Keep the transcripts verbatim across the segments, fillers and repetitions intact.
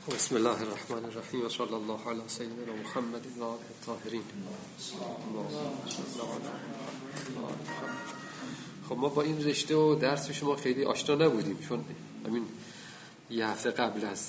بسم الله الرحمن الرحیم و صلی الله علی سیدنا محمد و آله الطاهرین. خب ما با این رشته و درس شما خیلی آشنا نبودیم، چون همین یه هفته قبل از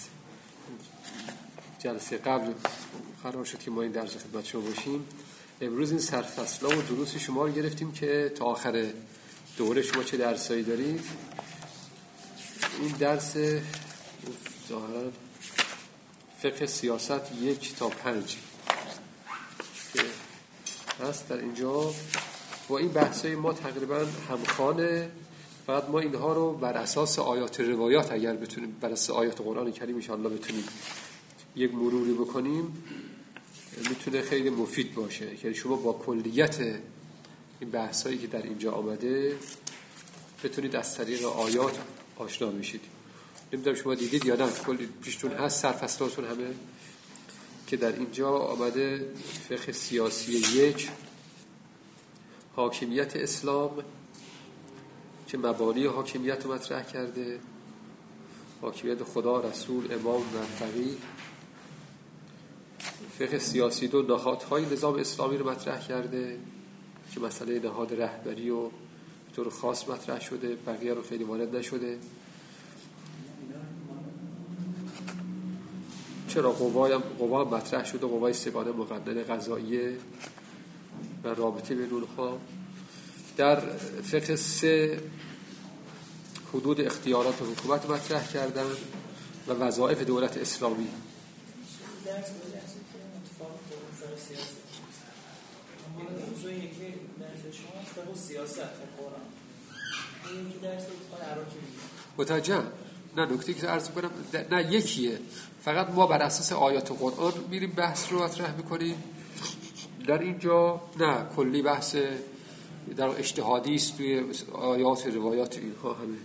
جلسه قبل قرار شد که ما این درس خدمت شما باشیم. امروز این سرفصل و دروس شما رو گرفتیم که تا آخر دوره شما چه درسایی دارید. این درس ظاهرا فقه سیاست یک تا پنج که هست در اینجا. با این بحثای ما تقریبا همخوانه، فقط ما اینها رو بر اساس آیات روایات اگر بتونیم بر اساس آیات قرآن کریم ان شاء الله بتونیم یک مروری بکنیم میتونه خیلی مفید باشه که شما با کلیت این بحثایی که در اینجا آمده بتونید از طریق آیات آشنا بشید. نمیدونم شما دیدید یا نه، کلی پیشتون هست سرفصلاتون همه که در اینجا آمده فقه سیاسی یک، حاکمیت اسلام که مبانی حاکمیت رو مطرح کرده، حاکمیت خدا، رسول، امام و فقیه. فقه سیاسی دو، نهادهای نظام اسلامی رو مطرح کرده که مسئله نهاد رهبری و به طور خاص مطرح شده، بقیه رو خیلی وارد نشده. چرا قوای هم قوا مطرح شده، قوای سگانه مقننه قضاییه و رابطه بین اونها. در فقه سه حدود اختیارات و حکومت مطرح کردن و وظایف دولت اسلامی. درس درس فقه سیاست. موضوعی که درس شما فقه سیاست قرآن. این که درس عراقی متوجه؟ نه نکته که عرض کنم نه یکیه، فقط ما بر اساس آیات قرآن میریم بحث رو مطرح میکنیم. در اینجا نه کلی بحث در اجتهادی است توی آیات روایات اینها همه.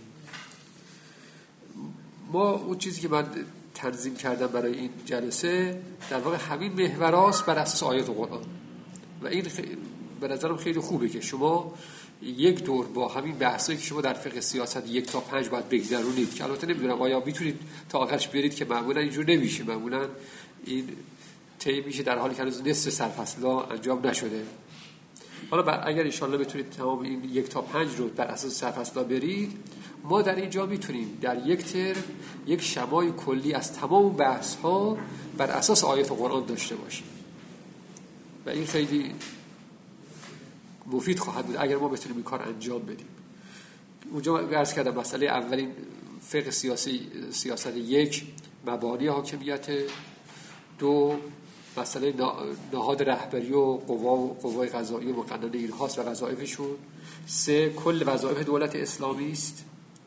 ما اون چیزی که من تنظیم کردم برای این جلسه در واقع همین محوراست بر اساس آیات قرآن و این خی... به نظرم خیلی خوبه که شما یک دور با همین بحثایی که شما در فقه سیاست یک تا پنج باید بگذرونید که البته نمیدونم آیا میتونید تا آخرش بیارید که معمولا اینجور نمیشه، معمولا این طی میشه در حالی که هنوز نصف سرفصلا انجام نشده. حالا اگر ان شاءالله بتونید تمام این یک تا پنج رو بر اساس سرفصلا برید، ما در اینجا میتونیم در یک ترم یک شمای کلی از تمام بحث ها بر اساس آیات قرآن داشته باشیم و این خیلی مفید خواهد بود اگر ما بتونیم این کار انجام بدیم. اونجا عرض کردم مسئله اولین فقه سیاسی سیاست یک مبانی حاکمیت، دو مسئله نهاد رهبری و قوا و قوای قضایی و مقننه اینهاست و وظایفشون، سه کل وظایف دولت اسلامی است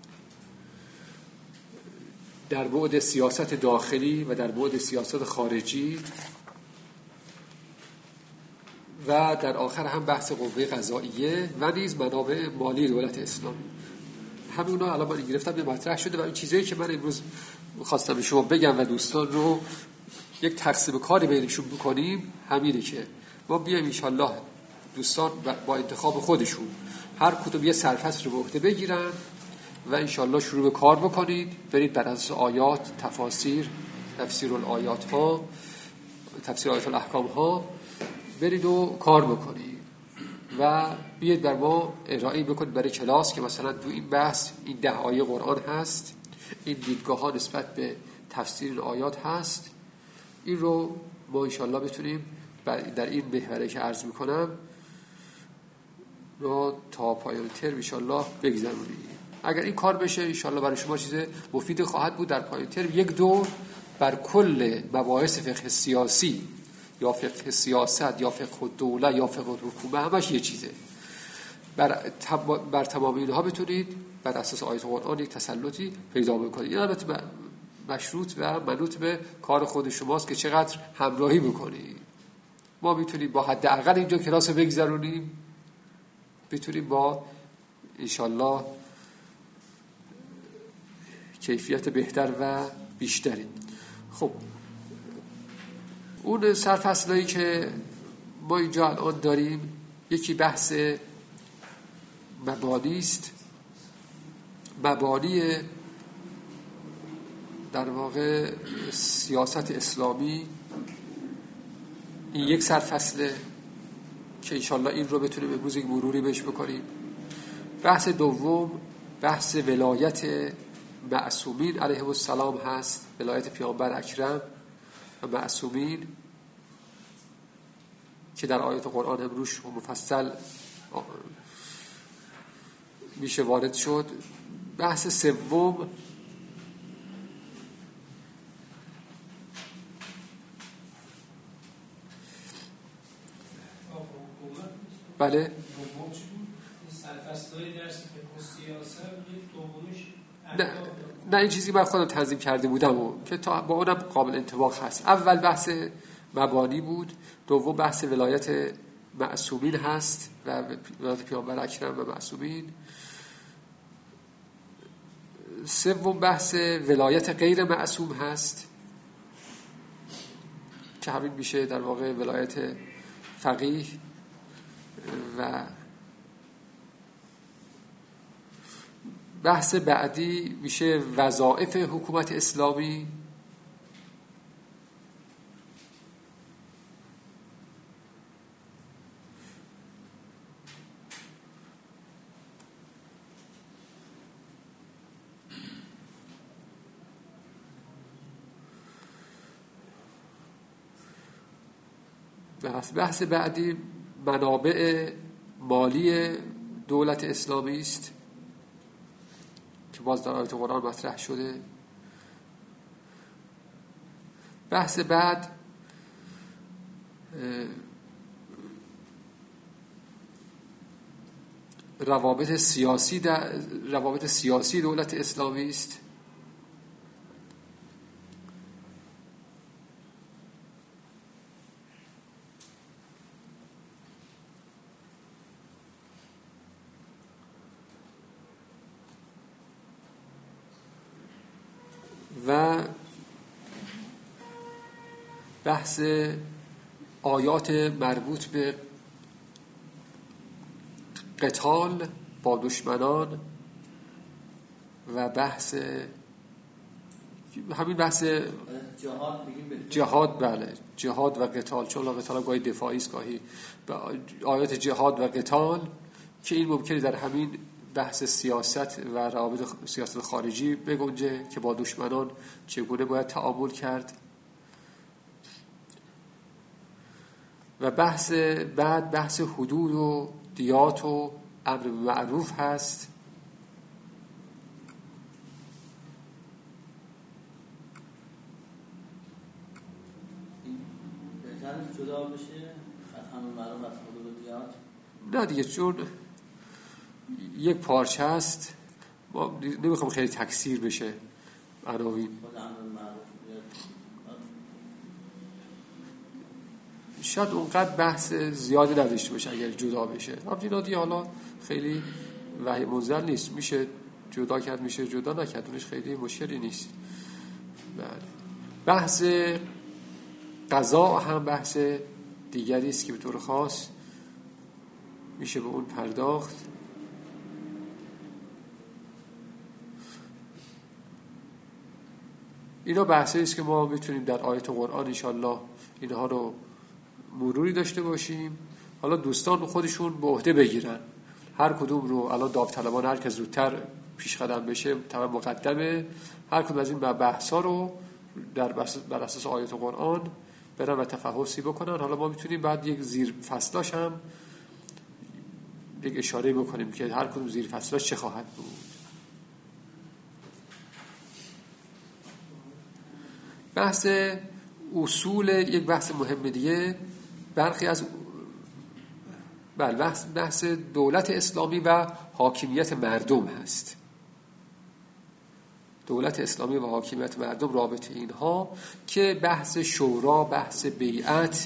در بعد سیاست داخلی و در بعد سیاست خارجی و در آخر هم بحث قوه قضاییه و نیز منابع مالی دولت اسلامی. همونا الان من گرفتم یه مطرح شده و این چیزایی که من امروز خواستم به شما بگم و دوستان رو یک تقسیم کاری بینشون بکنیم همینه که ما بیایم انشالله دوستان با انتخاب خودشون هر کدوم یه سرفصل رو به عهده بگیرن و انشالله شروع به کار بکنید، برید بر اساس آیات، تفاسیر، تفسیر الآیات ها، تفسیر آیات الاحکام ها برید و کار بکنید و بیاید بر ما ارائه بکنید برای کلاس که مثلا تو این بحث این ده آیه قرآن هست، این دیدگاه ها نسبت به تفسیر این آیات هست. این رو ما انشالله بتونیم در این محوره که عرض میکنم رو تا پایان ترم انشالله بگذرونیم. اگر این کار بشه انشالله برای شما چیز مفید خواهد بود. در پایان ترم یک دور بر کل مباحث فقه سیاسی یا فقه سیاست یا فقه دوله یا فقه حکومت همش یه چیزه. بر, تب... بر تمام اینها بتونید بر اساس آیات قرآن یک تسلطی پیدا بکنید. این البته مشروط و منوط به کار خود شماست که چقدر همراهی بکنید. ما میتونیم با حداقل اینجا کلاس رو بگذرونیم، بتونیم با انشالله کیفیت بهتر و بیشتری. خب اون سرفصلایی که ما اینجا الان داریم یکی بحث مبانی است، مبانی در واقع سیاست اسلامی این یک سرفصله که انشالله این رو بتونیم امروز یک مروری بهش بکنیم. بحث دوم بحث ولایت معصومین علیهم السلام هست، ولایت پیامبر اکرم و معصومین که در آیات قرآن امروز مفصل میشه وارد شد. بحث سوم بله نه نه این چیزی من خودم تنظیم کرده بودم و که تا با اونم قابل انطباق هست. اول بحث مبانی بود، دوم بحث ولایت معصومین هست و ولایت پیامبر اکرم و معصومین، سوم بحث ولایت غیر معصوم هست که همین میشه در واقع ولایت فقیه و بحث بعدی میشه وظایف حکومت اسلامی بحث, بحث بعدی منابع مالی دولت اسلامی است که باز در آیات قرآن مطرح شده. بحث بعد روابط سیاسی در روابط سیاسی دولت اسلامی است. و بحث آیات مربوط به قتال با دشمنان و بحث همین بحث جهاد میگیم جهاد بله جهاد و قتال، چون قتال گاهی دفاعی است گاهی آیات جهاد و قتال که این ممکنه در همین بحث سیاست و روابط سیاست خارجی بگنجه که با دشمنان چگونه باید تعامل کرد. و بحث بعد بحث حدود و دیات و امر معروف هست. بهتر جدا بشه از امر معروف از حدود و دیات؟ نه دیگه، چون یک پارچه است، ما نمیخوام خیلی تکثیر بشه عناوین. شاید اونقدر بحث زیادی نداشته باشه اگر جدا بشه. همچنین دیگه حالا خیلی وحی منزل نیست، میشه جدا کرد میشه جدا نکرد، اونش خیلی مشکلی نیست. بله. بحث قضا هم بحث دیگری است که به طور خاص میشه به اون پرداخت. اینا بحثی است که ما میتونیم در آیات قرآن انشالله اینها رو مروری داشته باشیم. حالا دوستان خودشون به عهده بگیرن هر کدوم رو. الان داوطلبان هر که زودتر پیش قدم بشه طبعا مقدمه، هر کدوم از این بحثا رو در بر اساس آیات قرآن برن و تفحصی بکنن. حالا ما میتونیم بعد یک زیر فصلاش هم یک اشاره بکنیم که هر کدوم زیر فصلاش چه خواهد بود. بحث اصول یک بحث مهم دیگه، برخی از بله بحث, بحث دولت اسلامی و حاکمیت مردم هست. دولت اسلامی و حاکمیت مردم، رابطه اینها که بحث شورا، بحث بیعت،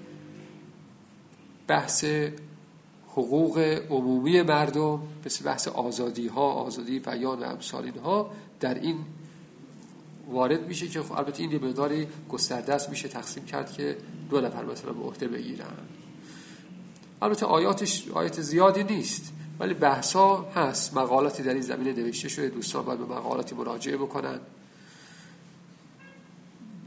بحث حقوق عمومی مردم، مثل بحث آزادی ها، آزادی بیان و امثال اینها در این وارد میشه که البته این یه مقداری گسترده است، میشه تقسیم کرد که دو نفر مثلا به عهده بگیرن. البته آیاتش آیات زیادی نیست ولی بحثا هست، مقالاتی در این زمینه نوشته شده، دوستان باید به مقالاتی مراجعه بکنن.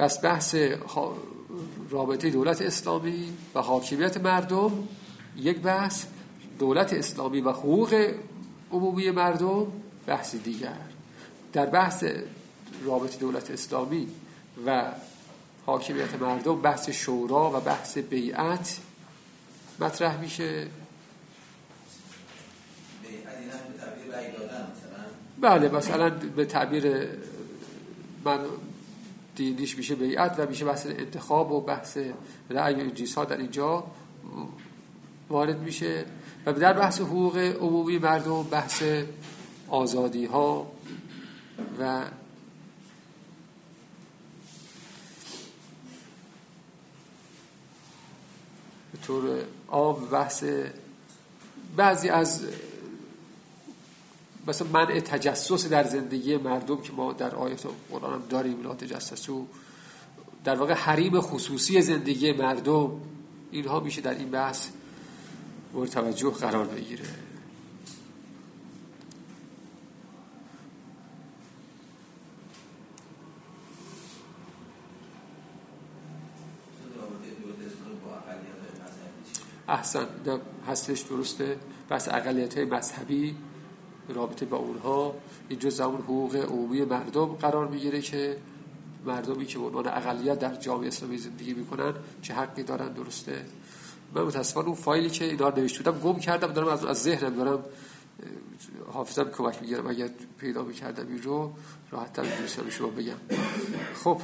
بس بحث رابطه دولت اسلامی و حاکمیت مردم یک بحث، دولت اسلامی و حقوق عمومی مردم بحث دیگر. در بحث رابطه دولت اسلامی و حاکمیت مردم بحث شورا و بحث بیعت مطرح میشه. بله مثلا به تعبیر من دینیش میشه بیعت و میشه بحث انتخاب و بحث رأی و این چیزها در اینجا وارد میشه. و در بحث حقوق عمومی مردم بحث آزادی ها و به طور عام بحث بعضی از مثلا منع تجسس در زندگی مردم که ما در آیات قرآن هم داریم، لا تجسسوا، در واقع حریم خصوصی زندگی مردم، اینها میشه در این بحث مورد توجه قرار بگیره. احسن هستش، درسته. بحث اقلیت‌های مذهبی رابطه با اونها این جزء اون حقوق عمومی مردم قرار میگیره که مردمی که به عنوان اقلیت در جامعه اسلامی زندگی میکنن چه حقی دارن. درسته. من متاسفانه اون فایلی که اینا رو نوشته بودم گم کردم، دارم از از ذهنم دارم حافظم کمک میگیرم، اگر پیدا میکردم این رو راحت‌تر میتونستم شما بگم. خب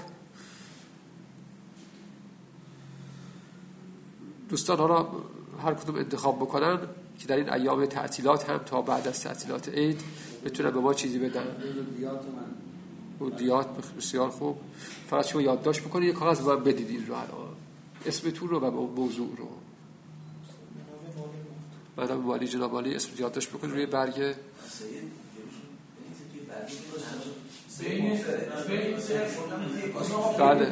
دوستان حالا هر کدوم انتخاب بکنن که در این ایام تعطیلات هم تا بعد از تعطیلات عید بتونن به ما چیزی بدن. اون دیات بسیار خوب. فقط شما یادداشت بکنید، یک کاغذ به من بدید این رو الان، اسمتون رو و موضوع رو. مدام والی جناب والی اسم یادداشت بکنید روی برگه. بله.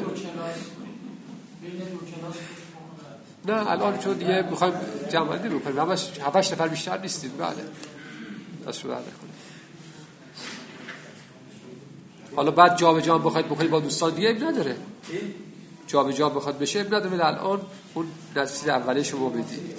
نه الان چون دیگه میخوایم جمع بندی بکنیم، همش هفت نفر بیشتر نیستیم. بله دست رو برده کنیم. حالا بعد جا به جا بخواید بکنید با دوستان دیگه اب نداره، جا به جا بخواد بشه اب نداره. ولی الان اون نتیجه اولیه شما بدید.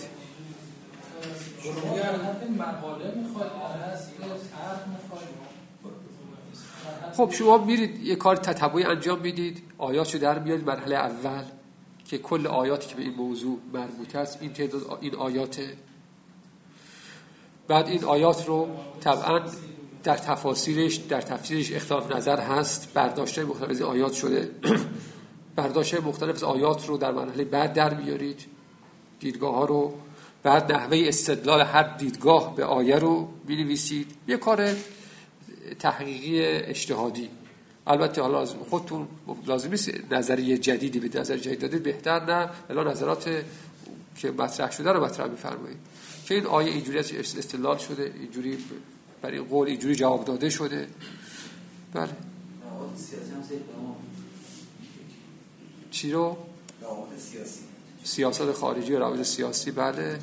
خب شما میرید یه کار تتبعی انجام میدید، آیاتشو در میارید مرحله اول که کل آیاتی که به این موضوع مربوط است این تعداد این آیاته. بعد این آیات رو طبعا در تفاسیرش در تفسیرش اختلاف نظر هست، برداشت‌های مختلف از آیات شده. برداشت‌های مختلف از آیات رو در مرحله بعد در میارید، دیدگاه‌ها رو، بعد نحوه استدلال هر دیدگاه به آیه رو می‌نویسید. یه کار تحقیقی اجتهادی. البته حالا خودتون لازم نیست نظریه جدیدی به نظر جدید دادید، بهتر نه، الا نظرات که مطرح شده رو مطرح می‌فرمایید که این آیه اینجوری استدلال شده، اینجوری برای قول اینجوری جواب داده شده. بله چی رو؟ سیاسی. سیاست خارجی و روابط سیاسی. بله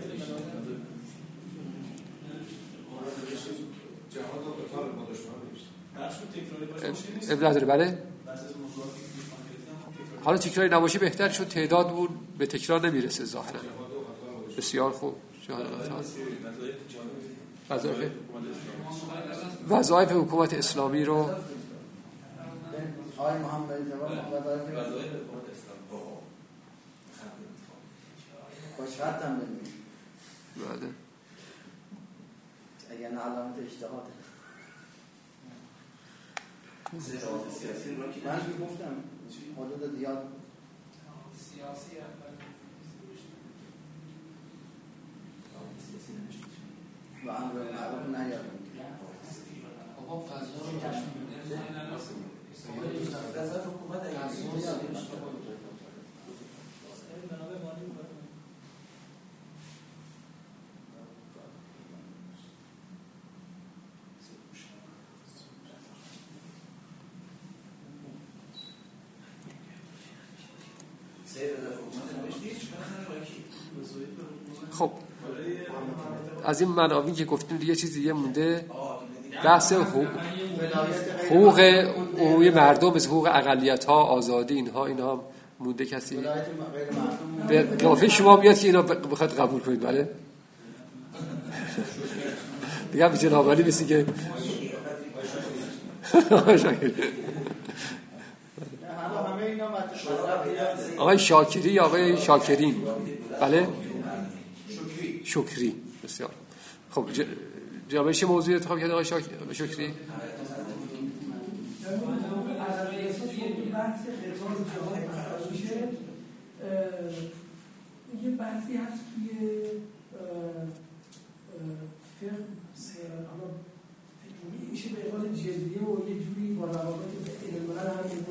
ابن نداره. بله حالا تکراری نباشه بهتر، چون تعدادمون به تکرار نمیرسه ظاهرا. بسیار خوب. وظایف وظایف حکومت اسلامی رو آقای محمد وظایف حکومت اسلامی با شرط هم بگید. بله اگر نه علامت اجتهاد سیاسی رو که من گفتم حدود دیات سیاسی و امر معروف و نهی عن منکر. آقا قضا رو قضا حکومت خب از این منابعی که گفتیم دیگه چیز دیگه مونده، بحث حقوق عمومی مردم مثل حقوق اقلیت‌ها، آزادی، اینها اینها مونده کسی به قیافه شما میاد که اینا بخواد قبول کنید؟ بله دیگه به جناب علی مثل که آقای شاکری یا آقای شاکرین؟ بله شکری. بسیار خب جناب چه موضوعی انتخاب کرد آقای شکری؟ یه بحثی هست توی فقه میشه به عنوان جزیه و یه جوری با روابط علم‌ها هم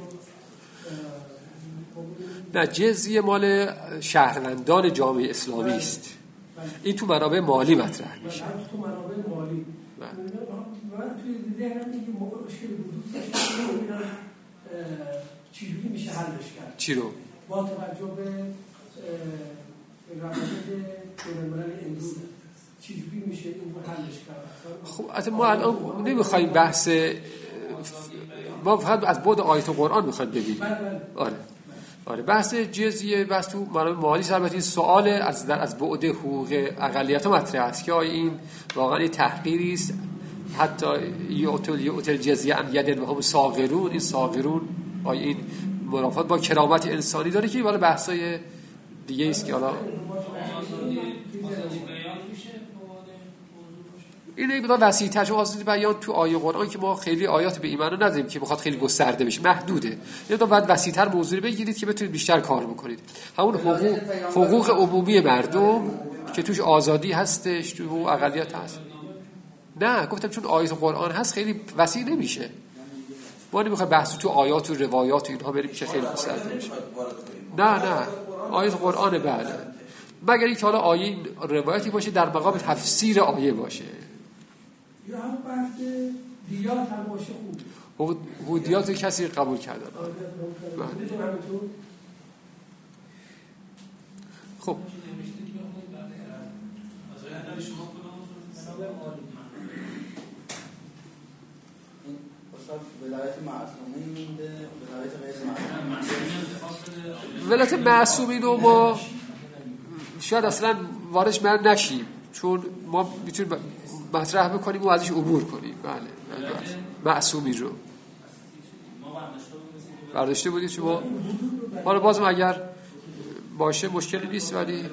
نه، جزیه مال شهروندان جامعه اسلامی است. این تو منابع مالی مطرح میشه. تو منابع مالی. من توی ذهنم دیگه مشکل وجود داره. چجوری میشه حلش کرد؟ چی رو؟ با توجه به روابط بین‌المللی امروز چجوری میشه این رو حلش کرد؟ خب البته ما الان نمیخوایم بحث، ما فقط از بعد آیات قرآن میخوایم ببینیم. آره آره بحث جزیه بحث تو منابع مالی. البته این سوال از در از بعد حقوق اقلیت‌ها مطرح است که آیا این واقعا تحقیری است؟ حتی یعطل یعطل جزیه ان یدن و هم صاغرون، این صاغرون آیا این مرافات با کرامت انسانی داره که والا بحثای دیگه است که حالا این یک مقدار وسیع‌تر. چون آزادی بیان تو آیه قرآن که ما خیلی آیات به ایمان رو نداریم که بخواد خیلی گسترده بشه، محدوده. یه تا بعد وسیع‌تر موضوع بگیرید که بتونید بیشتر کار بکنید. همون حقوق حقوق عمومی مردم که توش آزادی هستش، تو اقلیت هست. نه گفتم چون آیات قرآن هست خیلی وسیع نمیشه. ما نمیخوایم بحث تو آیات و روایات و اینها بریم که خیلی گسترده بشه. نه نه آیات قرآن بله، مگر اینکه حالا آیه روایتی باشه در مقام تفسیر آیه باشه. یا هم بحث دیات هم باشه خوب. حقوق دیات کسی قبول کردن. خب ولایت معصومین مونده، ولایت غیر معصومین. ولایت معصومین رو ما شاید اصلا واردش من نشیم، چون ما میتونیم مطرح بکنیم و ازش عبور کنیم. بله معصومین رو برداشته بودید شما. حالا بازم اگر باشه مشکلی نیست، ولی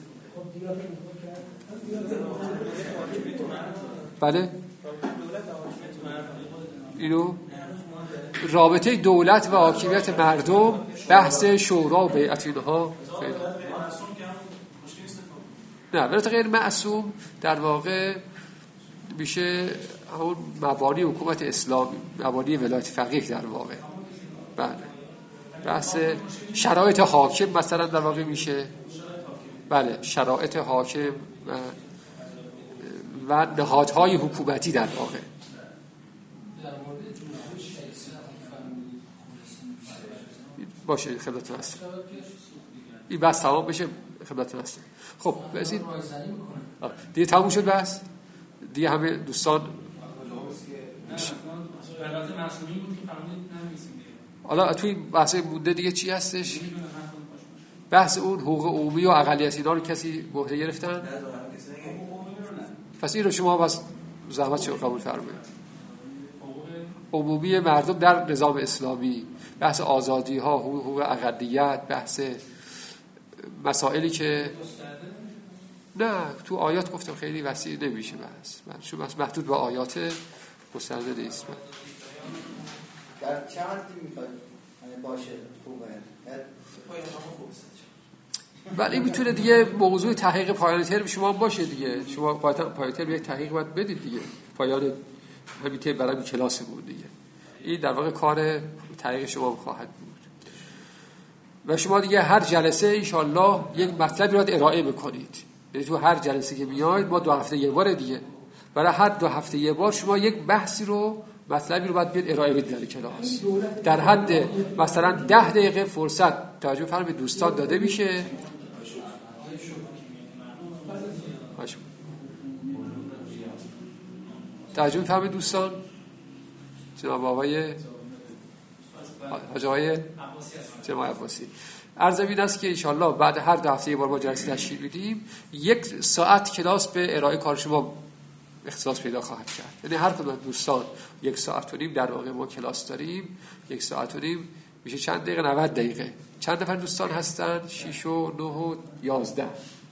بله اینو رابطه دولت و حاکمیت مردم، بحث شورا و بیعت اینها خیلی نه. ولایت غیر معصوم در واقع میشه همون مبانی حکومت اسلامی، مبانی ولایت فقیه در واقع. بله بحث شرایط حاکم مثلا در واقع میشه. بله شرایط حاکم و, و نهادهای حکومتی در واقع. باشه خدمتتون هستم. این بحث تمام بشه خدمتتون هستم. خب بزین دیگه تموم شد بحث دیگه. همه دوستان حالا توی بحث مونده دیگه چی هستش؟ بحث اون حقوق عمومی و اقلیت اینا رو کسی بحثه گرفتن؟ پس این رو شما بس زحمت شما قبول فرمایید. عمومی مردم در نظام اسلامی، بحث آزادی ها، حقوق اقلیت، بحث مسائلی که نه تو آیات گفتم خیلی وسیع نمیشه بحث. من چون بس محدود به آیات گسترده نیست. من در چه حدی میخواد باشه خوبه؟ ولی میتونه دیگه موضوع تحقیق پایان ترم شما باشه دیگه. شما پایان ترم یک تحقیق باید بدید دیگه. پایان همین ترم برای کلاس بود دیگه. این در واقع کار تحقیق شما خواهد بود. و شما دیگه هر جلسه انشالله یک مطلبی رو ارائه بکنید. یعنی تو هر جلسه که میاید ما دو هفته یک بار دیگه، برای هر دو هفته یک بار شما یک بحثی رو مطلبی رو باید بیاد ارائه بدید در کلاس. در حد مثلا ده دقیقه فرصت توجه فرم به دوستان داده میشه. توجه فرم دوستان جناب آقای حاج آقای جماعی عباسی. عرض این است که انشالله بعد هر دو هفته یه بار ما جلسه تشکیل میدیم، یک ساعت کلاس به ارائه کار شما اختصاص پیدا خواهد کرد. یعنی هر کدوم دوستان یک ساعت و نیم در واقع ما کلاس داریم، یک ساعت و نیم میشه چند دقیقه؟ نود دقیقه. چند نفر دوستان هستن؟ شش و نه و یازده.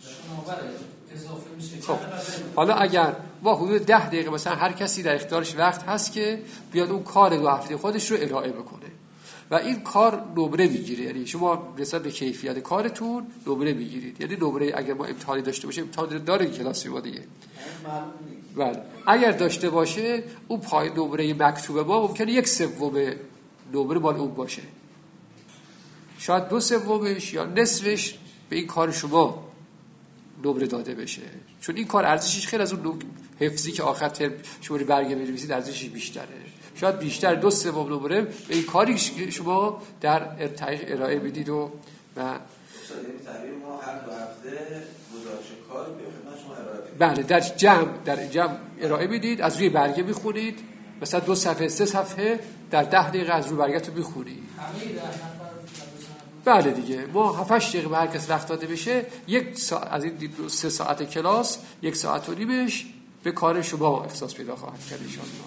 خب حالا اگر ما حدود ده دقیقه مثلا هر کسی در اختیارش وقت هست که بیاد اون کار دو هفته خودش رو ارائه بکنه و این کار نمره میگیره، یعنی شما نسبت به کیفیت کارتون نمره میگیرید. یعنی نمره اگر ما امتحانی داشته باشیم، امتحان داره کلاس ما دیگه، بله اگر داشته باشه اون پای نمره مکتوب ما ممکنه یک سوم نمره مال اون باشه، شاید دو سومش یا نصفش به این کار شما نمره داده بشه، چون این کار ارزشش خیلی از اون حفظی که آخر ترم شما رو برگه بنویسید ارزشش بیشتره، شاید بیشتر دو سوم نمره به این کاری که شما در ارائه میدید. و و ما هر دو هفته گزارش کار به خدمت شما ارائه میدید. بله در جمع در جمع ارائه میدید، از روی برگه میخونید، مثلا دو صفحه سه صفحه در ده دقیقه از روی برگه‌تون میخونید. بله دیگه ما هفت هشت دقیقه به هر کس وقت داده بشه، یک ساعت از این سه ساعت کلاس یک ساعت و نیمش به کار شما اختصاص پیدا خواهد کرد ان شاء الله.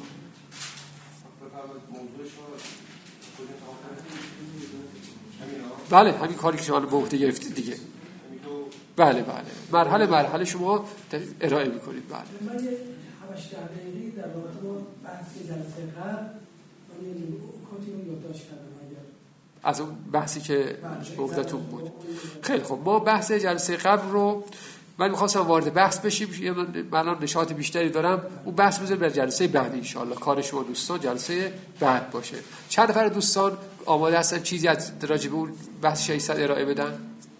بله همین کاری که شما به عهده گرفتید دیگه. بله بله مرحله مرحله شما ارائه میکنید. بله من یه هشت دقیقه در واقع با بحث جلسه قبل من یه نکاتی رو یادداشت کردم از اون بحثی که گفتتون بود. خیلی خب ما بحث جلسه قبل رو من می‌خواستم وارد بحث بشیم، من الان نشاط بیشتری دارم، اون بحث بذاریم در جلسه بعد ان شاء الله. کار شما دوستان جلسه بعد باشه. چند نفر دوستان آماده هستن چیزی از راجع به اون بحث ششصد ارائه بدن؟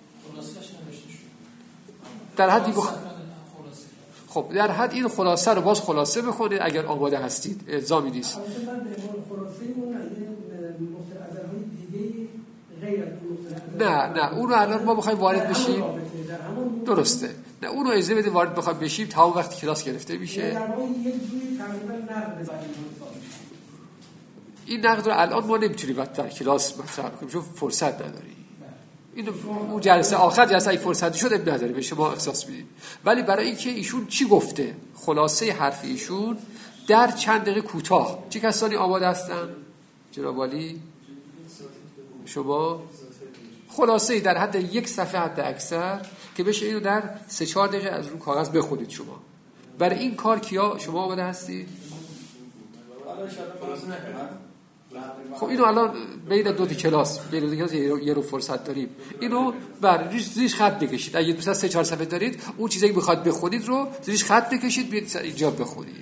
در حدی بخ... خب در حد این خلاصه رو باز خلاصه بکنید اگر آماده هستید، الزامی نیست. نه نه اون رو الان ما بخوایم وارد بشیم درسته، نه اون رو اجازه بده وارد بخوایم بشیم تا اون وقت کلاس گرفته میشه. این نقد رو الان ما نمیتونیم در کلاس مطرح کنیم چون فرصت نداریم. این اون جلسه آخر جلسه ای فرصتی شد نداره به شما احساس میدیم، ولی برای اینکه ایشون چی گفته خلاصه حرف ایشون در چند دقیقه کوتاه، چه کسانی آماده هستن؟ جناب عالی شما خلاصه در حد یک صفحه حد اکثر که بشه اینو در سه چهار دقیقه از رو کاغذ بخونید شما. برای این کار کیا شما آماده هستید؟ خب اینو الان بین دو تا کلاس بین دو تا کلاس یه رو فرصت داریم، اینو بر ریش خط بکشید. اگه مثلا سه چهار صفحه دارید اون چیزایی که میخواد بخونید رو ریش خط بکشید بیاید اینجا بخونید.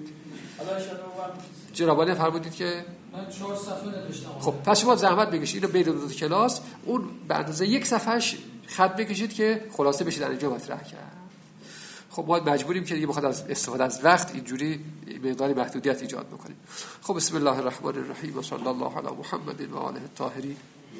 جناب عالی فرمودید که من چهار صفحه نداشتم. خب پس شما زحمت بکشید اینو بین دو تا کلاس اون به اندازه یک صفحهش خط بکشید که خلاصه بشه در اینجا مطرح کرد. خب ما مجبوریم که دیگه بخواد از استفاده از وقت اینجوری مقداری محدودیت ایجاد بکنیم. خب بسم الله الرحمن الرحیم و صلی الله علی محمد و آله الطاهرین.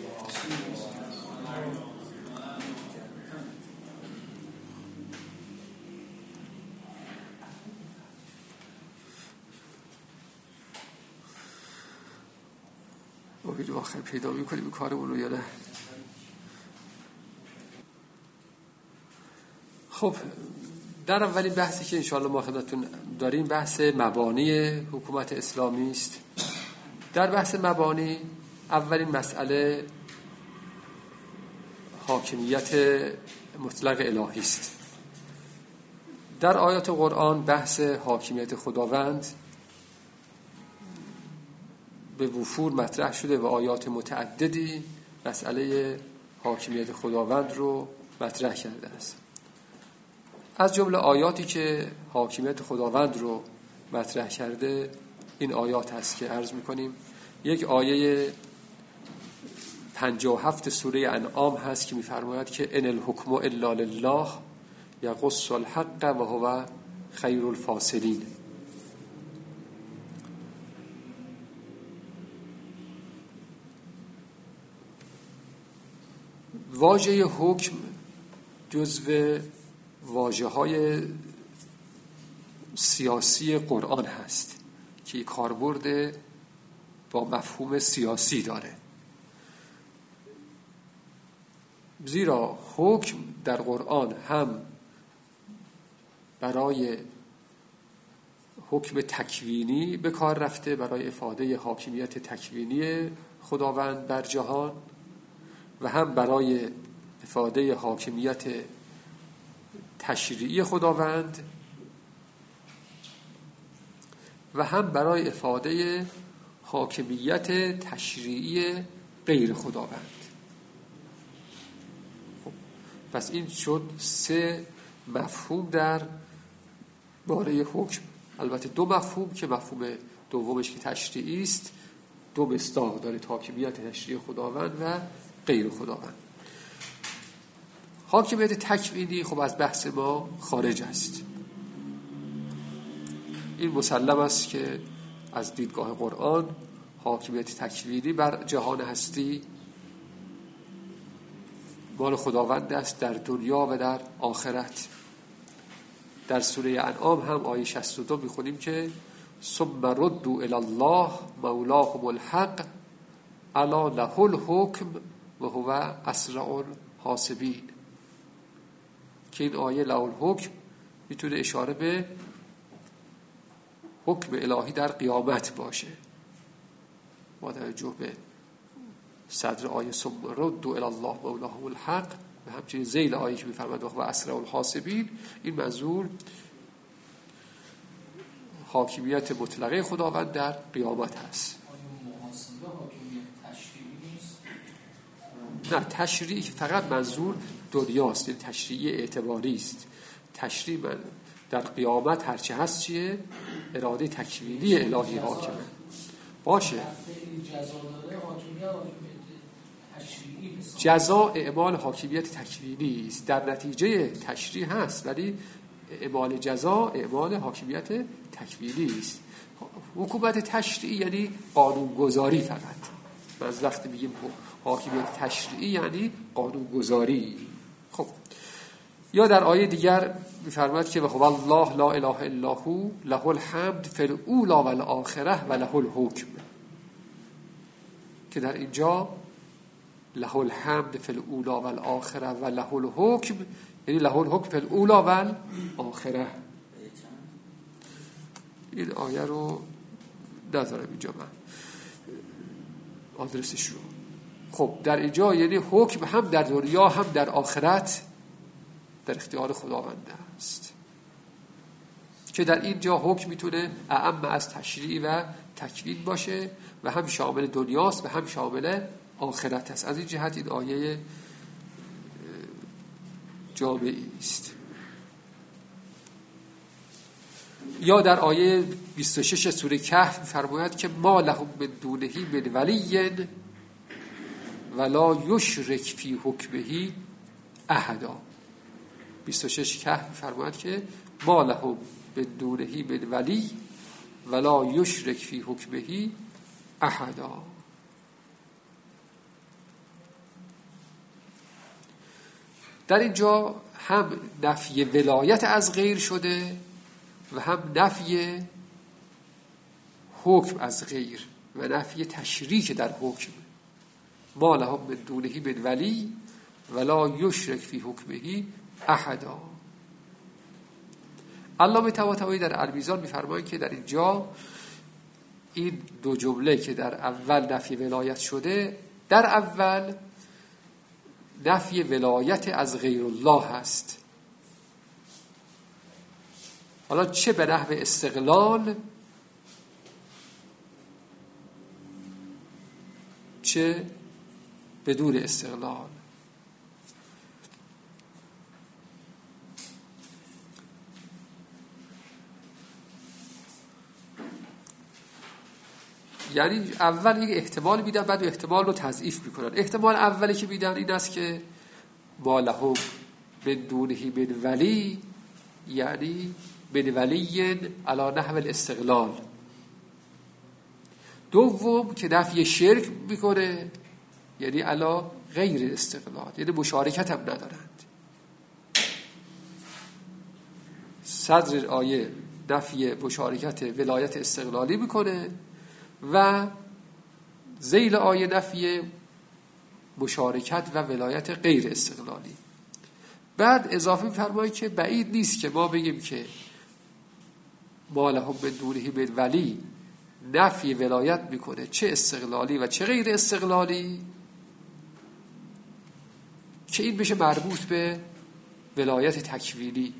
امید آخر پیدا میکنیم کارمون رو یا نه. خب در اولین بحثی که انشاءالله ما خدمتتون داریم بحث مبانی حکومت اسلامی است. در بحث مبانی اولین مسئله حاکمیت مطلق الهی است. در آیات قرآن بحث حاکمیت خداوند به وفور مطرح شده و آیات متعددی مسئله حاکمیت خداوند رو مطرح کرده است. از جمله آیاتی که حاکمیت خداوند رو مطرح کرده این آیات هست که عرض می‌کنیم. یک آیه پنجاه و هفت سوره انعام هست که می‌فرماید که ان الحکم الا لله یقص الحق و هو خیر الفاصلین. واژه حکم جزو واژه‌های سیاسی قرآن هست که کاربرد با مفهوم سیاسی داره. زیرا حکم در قرآن هم برای حکم تکوینی به کار رفته، برای افاده حاکمیت تکوینی خداوند بر جهان، و هم برای افاده حاکمیت تشریعی خداوند، و هم برای افاده حاکمیت تشریعی غیر خداوند. خب پس این شد سه مفهوم در باره حکم. البته دو مفهوم که مفهوم دومش که تشریعی است دو مصداق داره، حاکمیت تشریعی خداوند و غیر خداوند. حاکمیت تکوینی خب از بحث ما خارج است. این مسلم است که از دیدگاه قرآن حاکمیت تکوینی بر جهان هستی مال خداوند است در دنیا و در آخرت. در سوره انعام هم آیه شصت و دو میخونیم که ثم ردوا الی الله مولاهم الحق الا له الحکم و هو اسرع الحاسبین، که این آیه له الحکم میتونه اشاره به حکم الهی در قیامت باشه، با توجه به صدر آیه ثم ردوا الی الله مولاهم الحق و همچنین ذیل آیه که میفرماد و اسرع الحاسبین. این منظور حاکمیت مطلقه خداوند در قیامت هست. نه، تشریعی فقط منظور دنیاست، یعنی تشریعی اعتباری است. تشریع من در قیامت هرچه هست چیه؟ اراده تکوینی الهی حاکمه باشه. جزا اعمال حاکمیت تکوینی است، در نتیجه تشریع هست، ولی اعمال جزا اعمال حاکمیت تکوینی است. حکومت تشریعی یعنی قانونگذاری فقط. از وقتی میگیم حاکمیت تشریعی یعنی قانونگذاری. خب یا در آیه دیگر می‌فرماید که و الله لا اله الا هو له الحمد فی الاولی والآخره و له الحکم، که در اینجا له الحمد فی الاولی والآخره و له الحکم یعنی له الحکم فی الاولی والآخره. این آیه رو ندارم اینجا من آدرسش رو. خب در اینجا یعنی حکم هم در دنیا هم در آخرت در اختیار خداوند است، که در اینجا حکم میتونه اعم از تشریع و تکوین باشه و هم شامل دنیاست و هم شامل آخرت است. از این جهت این آیه جامعی است. یا در آیه بیست و شش سوره کهف فرماید که ما لهم من دونه من ولی ولا یشرک فی حکمه احدا. بیست و شش کهف فرماید که ما لهم من دونه من ولی ولا یشرک فی حکمه احدا. در اینجا هم نفی ولایت از غیر شده و هم نفی حکم از غیر و نفی تشریک در حکم. ما لهم من دونه من ولی ولا یشرک فی حکمه احدا. علامه طباطبایی در المیزان می‌فرمایند که در اینجا این دو جمله که در اول نفی ولایت شده، در اول نفی ولایت از غیر الله هست. حالا چه به نحو استقلال چه بدون استقلال. یعنی اول یک احتمال میدن بعد احتمال رو تضعیف میکنن. احتمال اولی که میدن این است که ما لهم من دونه من ولی یعنی من ولی علی نحو الاستقلال. دوم که نفی شرک میکنه یعنی علی غیر استقلال، یعنی مشارکت هم ندارند. صدر آیه نفی مشارکت ولایت استقلالی میکنه و ذیل آیه نفی مشارکت و ولایت غیر استقلالی. بعد اضافه می‌فرمایید که بعید نیست که ما بگیم که ما لهم من دونه من ولی نفی ولایت میکنه، چه استقلالی و چه غیر استقلالی، که این بشه مربوط به ولایت تکوینی.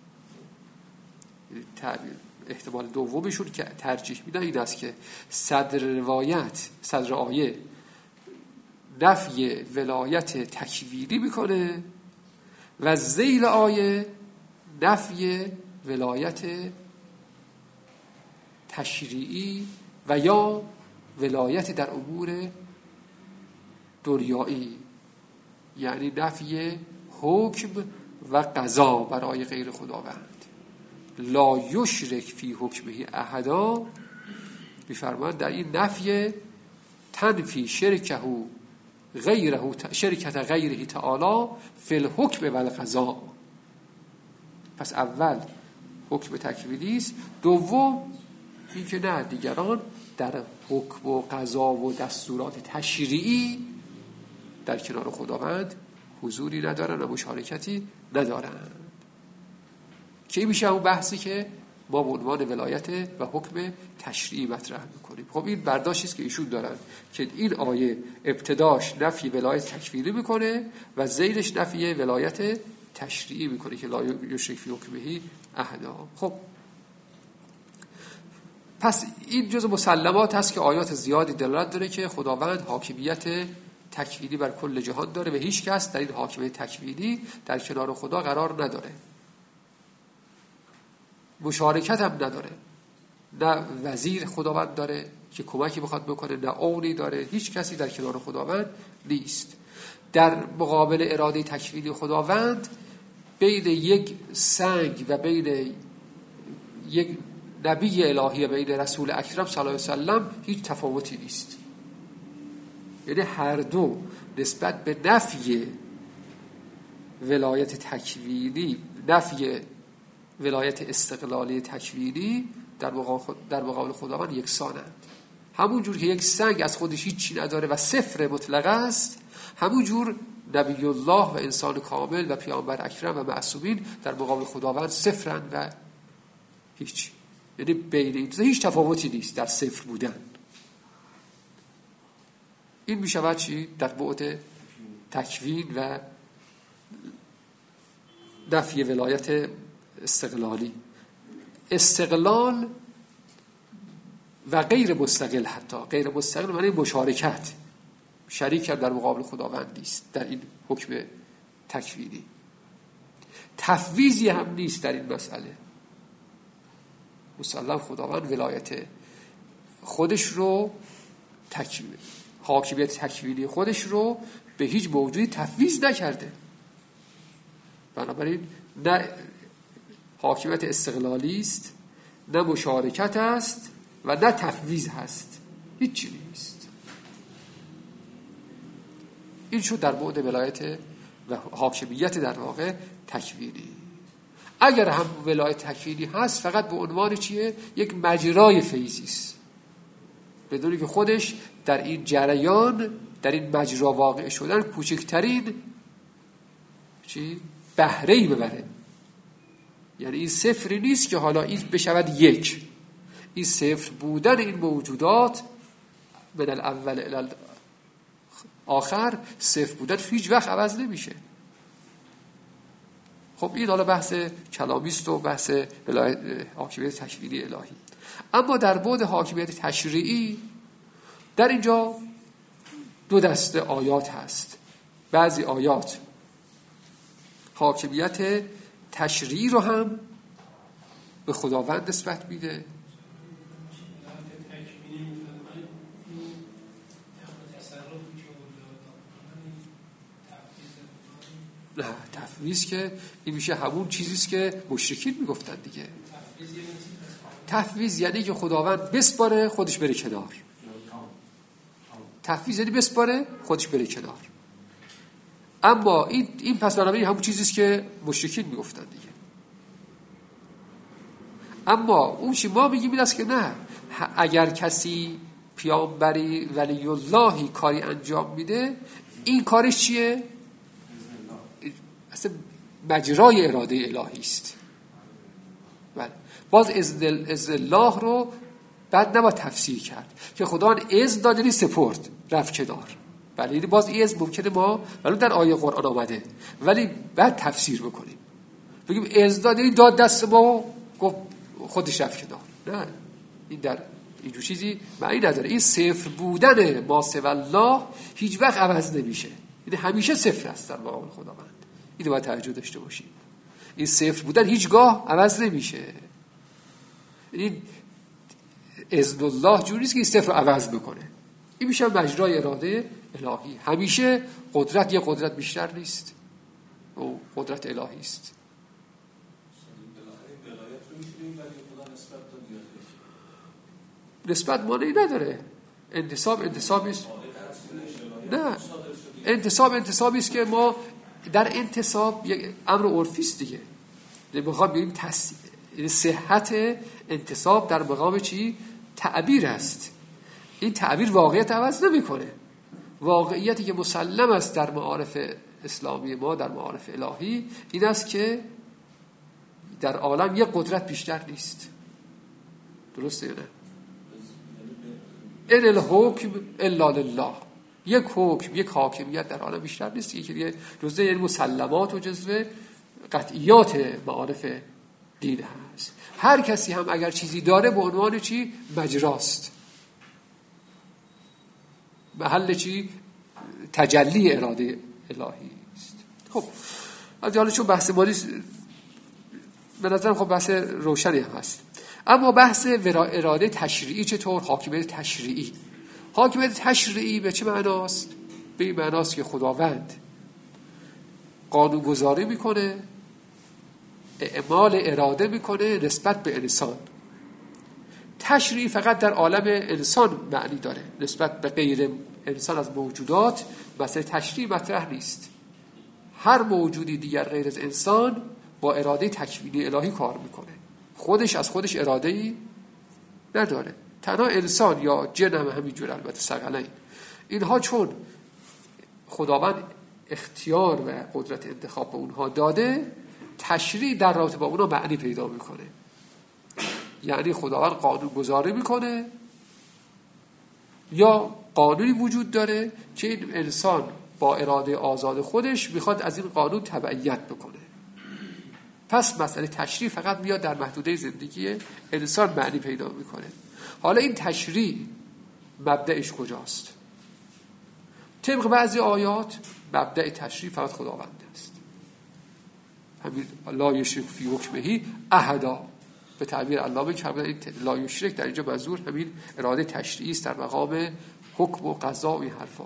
احتمال دومشون که ترجیح میدن این است که صدر روایت، صدر آیه نفی ولایت تکوینی میکنه و ذیل آیه نفی ولایت تشریعی و یا ولایت در امور دنیایی، یعنی نفی حکم و قضا برای غیر خداوند. لا یشرک فی حکمه احدا، می‌فرماید در این نفی تنفی شرکه غیره شرکت غیره تعالی فی الحکم و القضا. پس اول حکم تکوینی است، دوم این که نه دیگران در حکم و قضا و دستورات تشریعی در کنار خداوند حضوری ندارن و مشارکتی ندارن، که این میشه اون بحثی که ما به عنوان ولایت و حکم تشریعی مطرح میکنیم. خب این برداشتی است که ایشون دارن که این آیه ابتداش نفی ولایت تکوینی میکنه و ذیلش نفی ولایت تشریعی میکنه که لا یشرک فی حکمه احدا. خب پس این جزء مسلمات هست که آیات زیادی دلالت داره که خداوند حاکمیت تکوینی بر کل جهان داره و هیچ کس در این حاکمیت تکوینی در کنار خدا قرار نداره، مشارکت هم نداره، نه وزیر خداوند داره که کمکی بخواد بکنه، نه اونی داره، هیچ کسی در کنار خداوند نیست. در مقابل اراده تکوینی خداوند بین یک سنگ و بین یک نبی الهی و بین رسول اکرم صلی الله علیه وسلم هیچ تفاوتی نیست. یعنی هر دو نسبت به نفی ولایت تکوینی، نفی ولایت استقلالی تکوینی در مقابل در مقابل خداوند یکسانند. همون جور که یک سنگ از خودش هیچی نداره و صفر مطلق است، همون جور نبی الله و انسان کامل و پیامبر اکرم و معصومین در مقابل خداوند صفرند و هیچ. یعنی بین این هیچ تفاوتی نیست در صفر بودن. این میشود چی؟ در بعد تکوین و نفی ولایت استقلالی. استقلال و غیر مستقل، حتی غیر مستقل معنی مشارکت، شریک در مقابل خداوند نیست در این حکم تکوینی. تفویضی هم نیست در این مسئله. مسلم خداوند ولایت خودش رو تکوین، حاکمیت تکوینی خودش رو به هیچ موجودی تفویض نکرده. بنابراین نه حاکمیت استقلالی است، نه مشارکت است و نه تفویض هست، هیچی نیست. این شد در بعد ولایت و حاکمیت در واقع تکوینی. اگر هم ولایت تکوینی هست فقط به عنوان چیه؟ یک مجرای فیضی است، بدونی که خودش در این جریان، در این مجرا واقع شدن کوچکترین چی؟ بهره‌ای ببره. یعنی این صفری نیست که حالا این بشود یک. این صفر بودن این موجودات من الاول الی آخر، صفر بودن هیچ وقت عوض نمیشه. خب این حالا بحث کلامی است و بحث حاکمیت تشریعی الهی. اما در بعد حاکمیت تشریعی در اینجا دو دسته آیات هست. بعضی آیات حاکمیت تشریعی رو هم به خداوند نسبت میده، نه تفویض که این میشه همون چیزیست که مشرکین میگفتن دیگه. تفویض یعنی که خداوند بسپاره خودش بره کنار. تفویض یعنی بسپاره خودش بره کنار. اما این این پس بنابراین همون چیزیست که مشرکین میگفتن دیگه. اما اون چی ما میگیم این است که نه، اگر کسی پیامبری ولی اللهی کاری انجام میده، این کارش چیه؟ اصلا مجرای اراده الهی است. بله. باز اذن الله رو بعد نباید تفسیر کرد که خدا اذن داد یعنی سپرد رفت کنار. بله یعنی باز این اذن ممکنه ما ولی در آیه قرآن آمده ولی بعد تفسیر بکنیم بگیم اذن داد یعنی داد دست ما گفت خودش رفت کنار. نه این در اینجور چیزی معنی نداره. این صفر بودن ما سوی الله هیچ وقت عوض نمیشه. این همیشه صفر است در مقابل خداوند. اینو باید توجه داشته باشیم. این صفر بودن هیچگاه عوض نمیشه. این اذن الله جوری نیست که این صفر رو عوض بکنه. این میشه مجرای اراده الهی. همیشه قدرت یه قدرت بیشتر نیست. او قدرت الهی است. نسبت مانعی نداره. انتصاب انتصابی است. نه انتصاب انتصابی است که ما در انتصاب یک امر عرفی است دیگه. میخوام بگیم تس... صحت انتصاب در مقام چی؟ تعبیر است. این تعبیر واقعیت عوض نمیکنه. واقعیتی که مسلم است در معارف اسلامی ما، در معارف الهی، این است که در عالم یک قدرت بیشتر نیست. درسته یا نه؟ ان الحکم الا لله. یک حکم، یک حاکمیت در عالم بیشتر نیست. که دیگه جزء یعنی مسلمات و جزء قطعیات معارف دین هست. هر کسی هم اگر چیزی داره به عنوان چی؟ مجراست. محل چی؟ تجلی اراده الهی است. خب از حالا چون بحث مالی به نظرم خب بحث روشنی هم هست. اما بحث اراده تشریعی چطور؟ حاکمیت تشریعی. حاکمیت تشریعی به چه معناست؟ به این معناست که خداوند قانون گذاری میکنه، اعمال اراده میکنه نسبت به انسان. تشریعی فقط در عالم انسان معنی داره، نسبت به غیر انسان از موجودات مسئله تشریعی مطرح نیست. هر موجودی دیگر غیر از انسان با اراده تکوینی الهی کار میکنه. خودش از خودش اراده‌ای نداره. تنها انسان یا جن هم همینجور، البته ثقلین. اینها چون خداوند اختیار و قدرت انتخاب به اونها داده، تشریع در رابطه با اونها معنی پیدا میکنه. یعنی خداوند قانون گذاری میکنه یا قانونی وجود داره که این انسان با اراده آزاد خودش میخواد از این قانون تبعیت بکنه. پس مسئله تشریع فقط میاد در محدوده زندگی انسان معنی پیدا میکنه. حالا این تشریع مبدأش کجاست؟ طبق بعضی آیات مبدأ تشریع فقط خداوند است. همین لا یشرک فی حکمه احدا، به تعبیر علامه کرده این لا یشرک در اینجا منظور همین اراده تشریعی است در مقام حکم و قضا و این حرفا.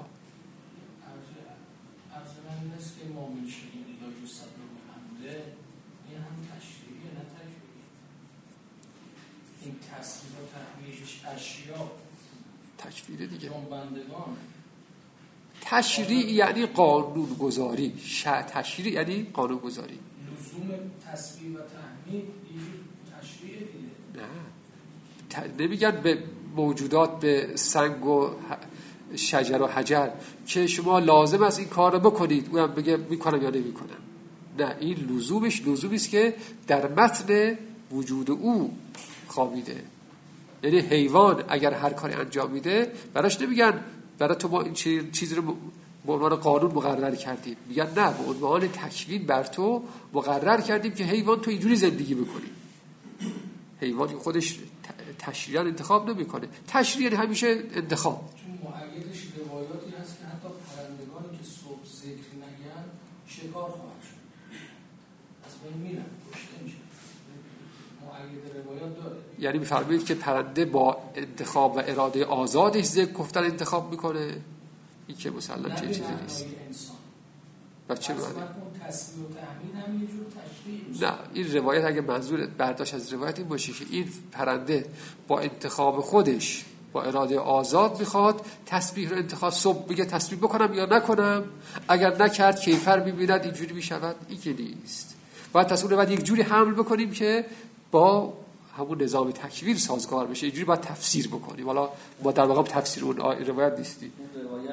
این تصویر و تحمیلش اشیا تکفیره دیگه. جنبندگان. تشریع یعنی قانون گذاری. تشریع یعنی قانون گذاری. لزوم تصویر و تحمیل یه تشریع دیگه. نه نمیگن به موجودات، به سنگ و شجر و حجر که شما لازم است این کار رو بکنید، اونم بگه میکنم یا نمیکنم. نه، این لزومش لزومی است که در متن وجود او خوابیده. یعنی حیوان اگر هر کاری انجام میده براش نمیگن برای تو ما این چیزی رو به عنوان قانون مقرر کردیم، میگن نه، به عنوان تکوین بر تو مقرر کردیم که حیوان تو اینجوری زندگی بکنی. حیوان خودش تشریعاً انتخاب نمیکنه. تشریع همیشه انتخاب. چون معیدش روایاتی هست که حتی پرندگانی که صبح ذکر نگن شکار خواهد شد، از بین میرن، کشته میشن. معید روایات داره. یعنی میفرمایید که پرنده با انتخاب و اراده آزادش ذکر گفتن انتخاب میکنه. این که مثلا چه چیزی نیست. بچه معنی تصویر و تحمیل هم یه جور تشریع میشه. نه، این روایت اگه منظور برداشت از روایت این باشه که این پرنده با انتخاب خودش با اراده آزاد میخواد تسبیح رو انتخاب، صبح بگه تسبیح بکنم یا نکنم، اگر نکرد کیفر میبیند اینجوری میشود. این که نیست. باید تصویر رو باید یک جوری حمل بکنیم که با همون نظام تکوین سازگار بشه. اینجوری باید تفسیر بکنیم. حالا ما در واقع تفسیر اون روایت نیستیم. اون روایت شاید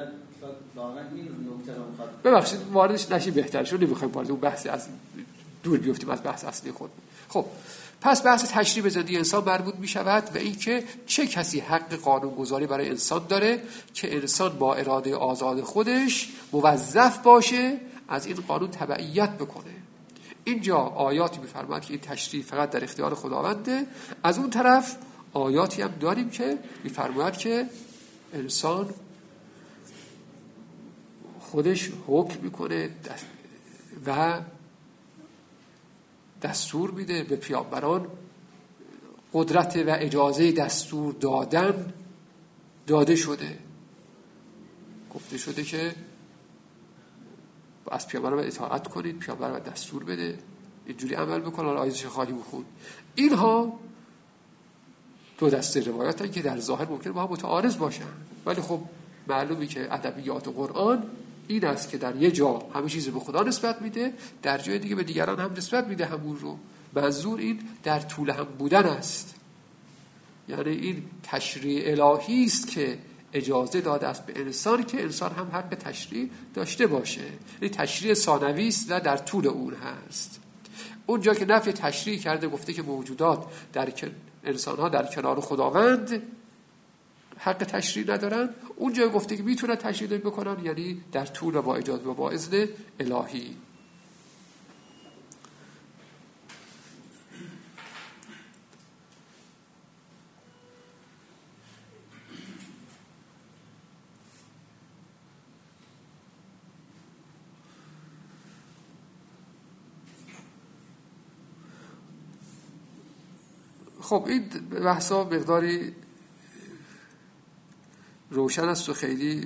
واقعا این نکته رو میخواد ببخشید واردش نشی بهتر شد، نمیخوایم وارد اون بحث از دور بیفتیم از بحث اصلی خود. خب پس بحث تشریع به زندگی انسان مربوط می شود و اینکه چه کسی حق قانونگذاری برای انسان داره که انسان با اراده آزاد خودش موظف باشه از این قانون تبعیت بکنه. اینجا آیاتی می‌فرماید که این تشریع فقط در اختیار خداونده. از اون طرف آیاتی هم داریم که می‌فرماید که انسان خودش حکم میکنه و دستور میده به پیامبران، قدرت و اجازه دستور دادن داده شده، گفته شده که از پیامبران اطاعت کنید، پیامبران دستور بده، اینجوری عمل بکنن. آیاتش خواهیم بخوند. اینها دو دسته روایات هستند که در ظاهر ممکنه با هم متعارض باشن، ولی خب معلومه که ادبیات قرآن این است که در یه جا همه چیز به خدا نسبت میده، در جای دیگه به دیگران هم نسبت میده همون رو. منظور این در طول هم بودن است، یعنی این تشریع الهی است که اجازه داده است به انسان که انسان هم حق تشریع داشته باشه. این تشریع ثانوی است و در طول اون هست. اونجا که نفی تشریع کرده گفته که موجودات در انسان ها در کنار خداوند حق تشریع ندارن، اونجا گفته که میتونن تشریع بکنن، یعنی در طول و با اجازه و با اذن الهی. خب این بحثا مقداری روشن است و خیلی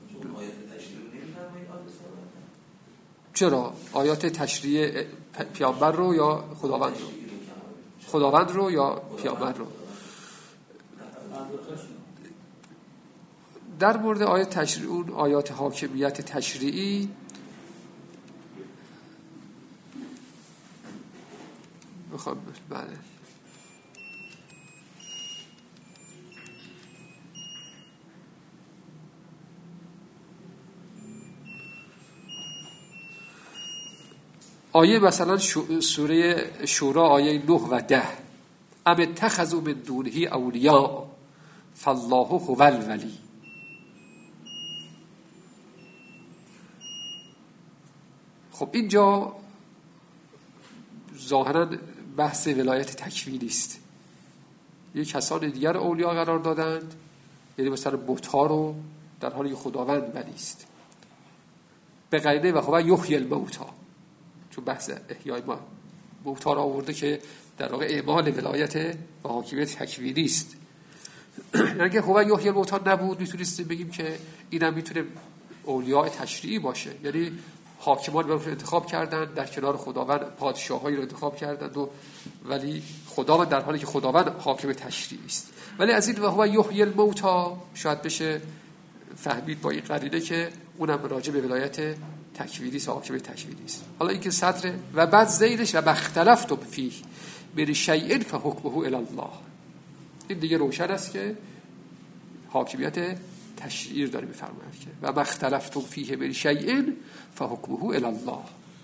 چرا آیات تشریع پیامبر رو یا خداوند رو خداوند رو یا پیامبر رو در مورد آیات تشریع، اون آیات حاکمیت تشریعی بخوام بله آیه مثلا سوره شورا آیه نه و ده، ام اتخذوا من دونه اولیاء فالله هو الولی. خب اینجا ظاهرا بحث ولایت تکوینی است. یک کسان دیگر اولیا قرار دادند، یعنی مثلا بت‌ها رو، در حالی که خداوند ولی است. به قرینه و هو یحیی الموتی، چون بحث احیای ما موتا را آورده که در واقع اعمال ولایت و حاکمیت تکوینی است. اگه هو یحیی الموتی نبود میتونستیم بگیم که اینم میتونه اولیاء تشریعی باشه، یعنی حاکمان رو انتخاب کردن در کنار خداوند، پادشاهایی رو انتخاب کردن و ولی خداوند در حالی که خداوند حاکم تشریعی است. ولی از این و هو یحیی الموتی شاید بشه فهمید با این قرینه که اونم راجع به ولایت تکوینی است، حاکم تکوینی است. حالا اینکه صدر و بعد زیرش و مختلفتم فیه من شیء فحکمه الی الله، این دیگه روشن است که حاکمیت تشریعی داره میفرماید که و مختلفتم فیه من شیء فحکمه الی الله.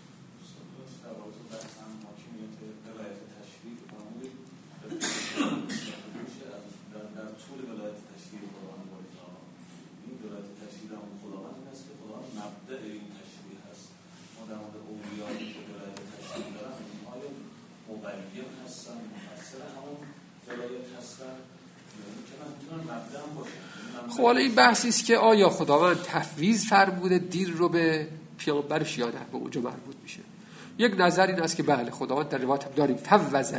خب حالا این بحثی است که آیا خداوند تفویض فرموده دین رو به پیامبرش یا نه، به اونجا مربوط میشه. یک نظر این است که بله، خداوند در روایت هم داریم فوض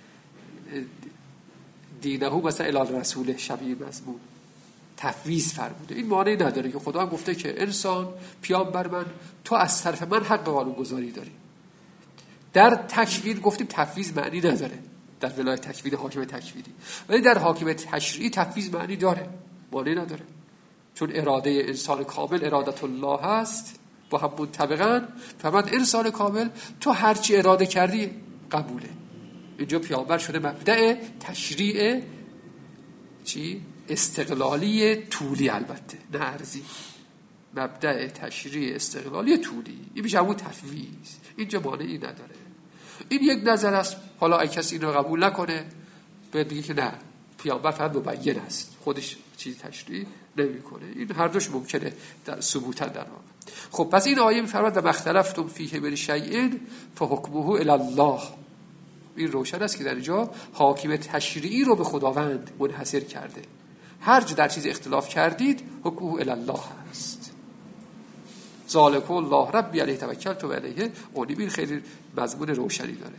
دینه مثلا الی رسول شبیه مضمون، تفویض فرموده. این معنی نداره که خداوند گفته که انسان پیامبر من تو از طرف من حق قانون گذاری داری. در تکوین گفتیم تفویض معنی نداره در ولایت تکوین حاکم تکوینی، ولی در حاکم تشریعی تفویض معنی داره، معنی نداره، چون اراده انسان کامل ارادت الله هست با هم منطبقاً. فمن انسان کامل تو هرچی اراده کردی قبوله. اینجا پیامبر شده مبدأ تشریع چی؟ استقلالی طولی، البته نه ارزی. مبدأ تشریع استقلالی طولی، این میشه همون تفویض، اینجا مانعی نداره. این یک نظر است. حالا اگه کسی این رو قبول نکنه باید بگه که نه، پیامبر فقط مبین است، خودش چیزی تشریع نمیکنه. این هر دوش ممکنه در ثبوتا در واقع. خب پس این آیه میفرماد و مختلفتم فیه من شیء فحکمه الی الله. این روشن است که در اینجا حاکم تشریعی رو به خداوند منحصر کرده. هر جا در چیز اختلاف کردید حکمه الی الله است. ذالک الله ربی علیه توکلت و علیه اونیب. این خیلی مضمون روشنی داره.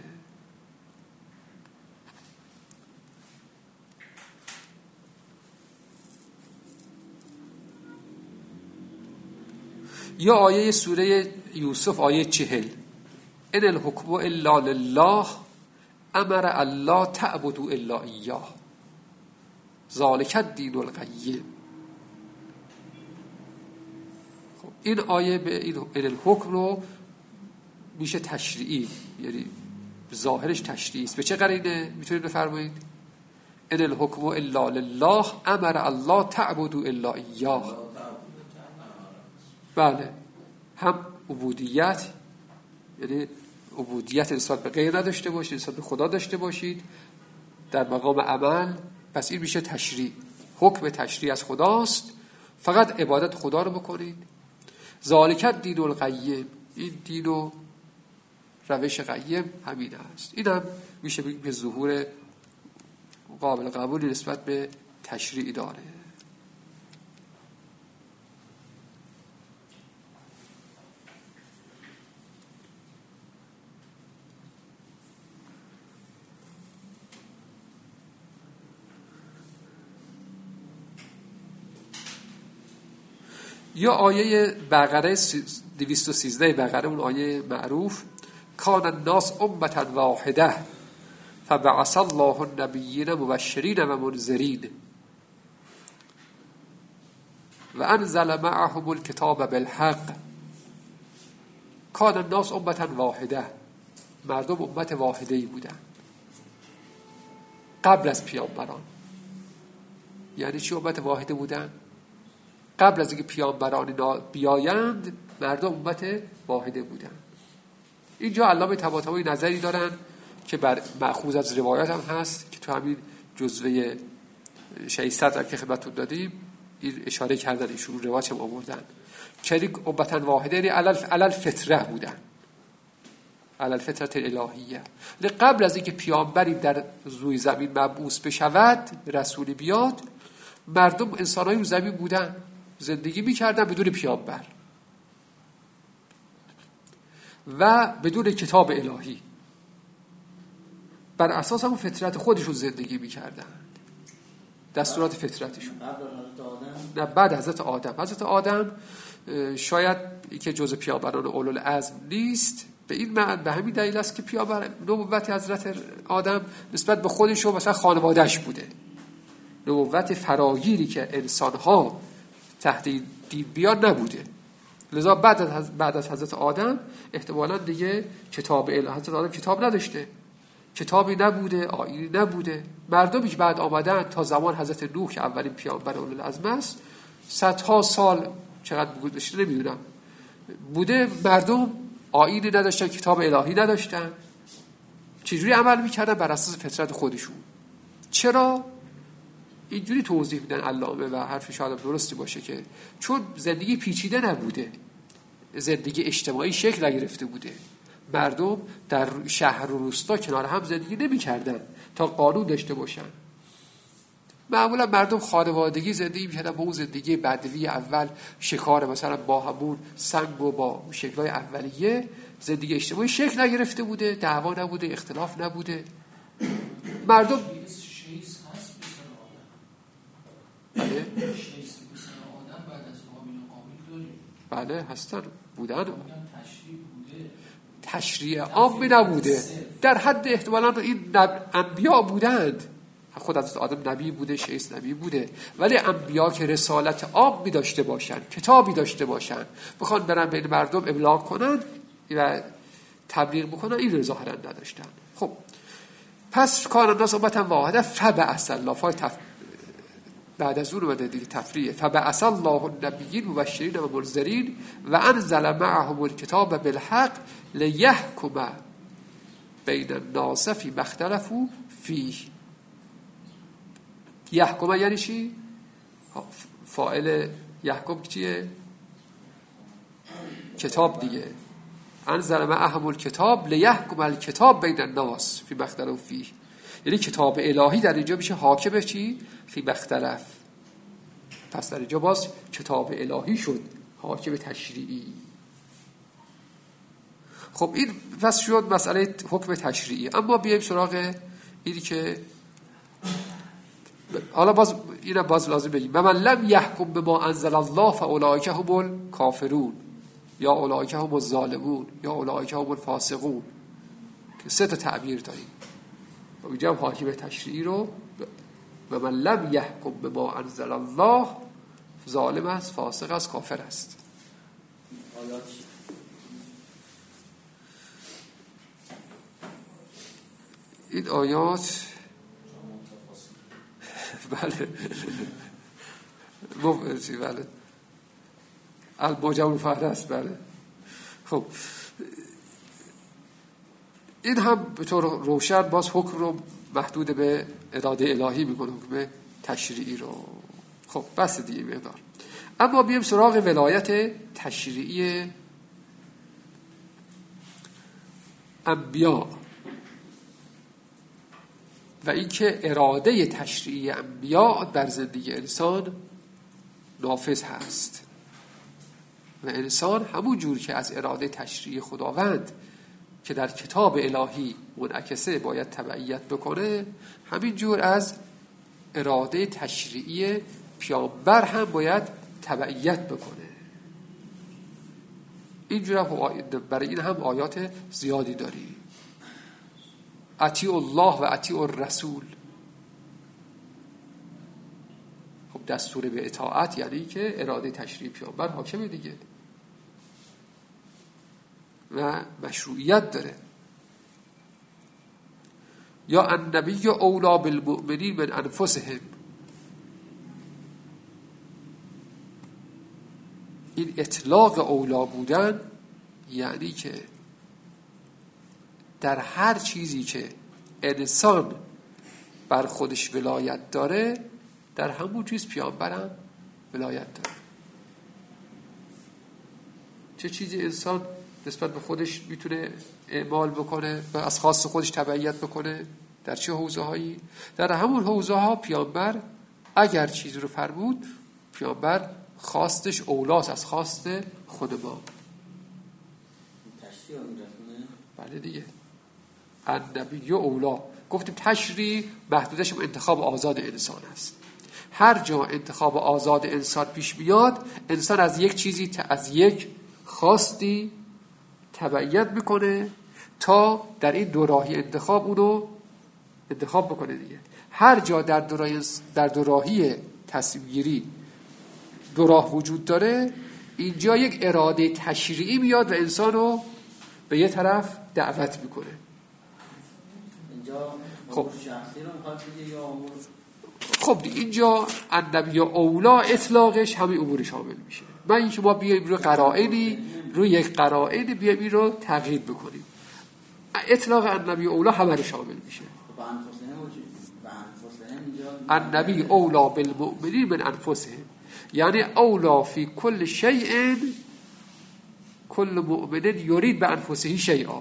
یا آیه سوره یوسف آیه چهل، ان الحکم الا لله امر الله تعبدوا الا ایاه ذالک الدین القیم. خب این آیه به این الحکم رو میشه تشریعی، یعنی ظاهرش تشریعی است. به چه قرینه میتونید بفرمایید؟ ان الحکم الا لله امر الله تعبدوا الا ایاه. بله، هم عبودیت، یعنی عبودیت نسبت به غیر نداشته باشید، نسبت به خدا داشته باشید در مقام عمل. پس این میشه تشریع، حکم تشریع از خداست، فقط عبادت خدا رو بکنید. ذالک الدین القیم. این دین و روش قیم همین است. این هم میشه بگیم که ظهور قابل قبولی نسبت به تشریع داره. یا آیه بقره دویست و سیزده بقره، اون آیه معروف، کان الناس امة واحده فبعث الله النبیین مبشرین و منذرین و انزل معهم الکتاب بالحق. کان الناس امة واحده، مردم امت واحده‌ای بودن قبل از پیامبران. یعنی چی امت واحده بودن؟ قبل از اینکه پیامبران بیایند مردم امت واحده بودن. اینجا علامه طباطبایی نظری دارن که بر مأخوذ از روایات هم هست که تو همین جزوه ششصد که خدمتتون دادیم این اشاره کردن، ایشون روایت هم آوردن که امت واحده یعنی علل فطره بودن، علل فطرت الهیه. قبل از اینکه پیامبری در روی زمین مبعوث بشود، رسولی بیاد، مردم انسان‌های روی زمین بودن، زندگی می‌کردن بدون پیامبر و بدون کتاب الهی، بر اساس همون فطرت خودشون زندگی می‌کردن، دستورات فطرتشون. نه، بعد حضرت آدم. حضرت آدم شاید که جزء پیامبران اولوالعزم نیست، به این معنی، به همین دلیل است که پیامبر نبوت حضرت آدم نسبت به خودش و مثلا خانواده‌اش بوده. نبوت فراگیری که انسان‌ها تحت دین بیان نبوده. لذا بعد از بعد از حضرت آدم احتمالاً دیگه کتاب الهی، حضرت آدم کتاب نداشته، کتابی نبوده، آیینی نبوده. مردمی که بعد آمدن تا زمان حضرت نوح که اولین پیامبر اولوالعزم است، صدها سال چقدر گذشته نمیدونم بوده، مردم آیینی نداشتن، کتاب الهی نداشتن. چجوری عمل میکردن؟ بر اساس فطرت خودشون. چرا؟ اینجوری توضیح میدن علامه و حرف شاید درستی باشه که چون زندگی پیچیده نبوده، زندگی اجتماعی شکل نگرفته بوده، مردم در شهر و روستا کنار هم زندگی نمی‌کردن تا قانون داشته باشن. معمولا مردم خانوادگی زندگی می‌کردن، با اون زندگی بدوی اول، شکار مثلا با همون سنگ و با شکل‌های اولیه، زندگی اجتماعی شکل نگرفته بوده، دعوا نبوده، اختلاف نبوده. مردم بله بله هستن، بودن. تشریع عام نبوده، در حد احتمالاً این نب... انبیا بودند. خود حضرت آدم نبی بوده، شیس نبی بوده، ولی انبیا که رسالت عام می داشته باشن، کتابی داشته باشن، بخوان برن بین مردم ابلاغ کنن و تبلیغ بکنن، این رو ظاهرا نداشتن. خب پس کان الناس امة واحده فبعث الله، فای تف... بعد از اون اومده دیگه تفریعه. فبعث الله النبیین مبشرین و منذرین و انزل معهم الکتاب بالحق لیحکم بین الناس فیما اختلفوا فیه. یحکم یعنی چی؟ فاعل یحکم چیه؟ کتاب دیگه. انزل معهم الکتاب لیحکم الکتاب بین الناس فیما اختلفوا فیه، یعنی کتاب الهی در اینجا میشه حاکم چی؟ فیما اختلف. پس در اینجا باز کتاب الهی شد حاکم تشریعی. خب این پس شد مسئله حکم تشریعی. اما بیایم سراغ اینی که حالا باز اینم باز لازم بگیم و من لم یحکم بما انزل الله فاولئک هم الکافرون یا اولئک هم الظالمون یا اولئک هم الفاسقون، که سه تا تعبیر داریم. و اینجا حاکم تشریعی رو و من لم یحکم بما انزل الله ظالم است، فاسق است، کافر است. این آیات بله مفتی بله المعجم الفهرست بله. خب این هم به طور روشن باز حکم رو محدود به اراده الهی میکنه، حکم تشریعی رو. خب بس دیگه مقدار. اما بیایم سراغ ولایت تشریعی انبیا و اینکه اراده تشریعی انبیا در زندگی انسان نافذ هست و انسان همون جور که از اراده تشریعی خداوند که در کتاب الهی منعکسه باید تبعیت بکنه، همین جور از اراده تشریعی پیامبر هم باید تبعیت بکنه. اینجور هم برای این هم آیات زیادی داریم. اطیع الله و اطیع الرسول. خب دستور به اطاعت یعنی که اراده تشریعی پیامبر حاکمه دیگه و مشروعیت داره. یا النبی اولا بالمؤمنین من انفسهم. این اطلاق اولا بودن یعنی که در هر چیزی که انسان بر خودش ولایت داره در همون چیز پیامبرم ولایت داره. چه چیزی انسان نسبت به خودش میتونه اعمال بکنه و از خاص خودش تبعیت بکنه؟ در چه حوزه هایی؟ در همون حوزه ها پیامبر اگر چیزی رو فرمود، پیامبر خواستش اولاست از خواست خود ما. تشریع بله دیگه. النبی اولا گفتیم تشریع محدودش انتخاب آزاد انسان است. هر جا انتخاب آزاد انسان پیش میاد، انسان از یک چیزی از یک خواستی تبعیت میکنه تا در این دو راهی انتخاب اونو انتخاب بکنه دیگه. هر جا در دو راهی در دو راهی تصمیم گیری دو راه وجود داره، اینجا یک اراده تشریعی میاد و انسان رو به یه طرف دعوت میکنه. اینجا خب شخصی رو میخواد بگه یا امور؟ خب اینجا النبی اولا اطلاقش همه امور شامل میشه. من اینکه ما بیایم روی قرائنی روی یک قرائنی بیایم این رو تغییر بکنیم، اطلاق النبی اولا همه رو شامل میشه. النبی اولا بالمؤمنین من انفسهم، یعنی اولا فی کل شیء کل مؤمن یرید به انفسه شیئا.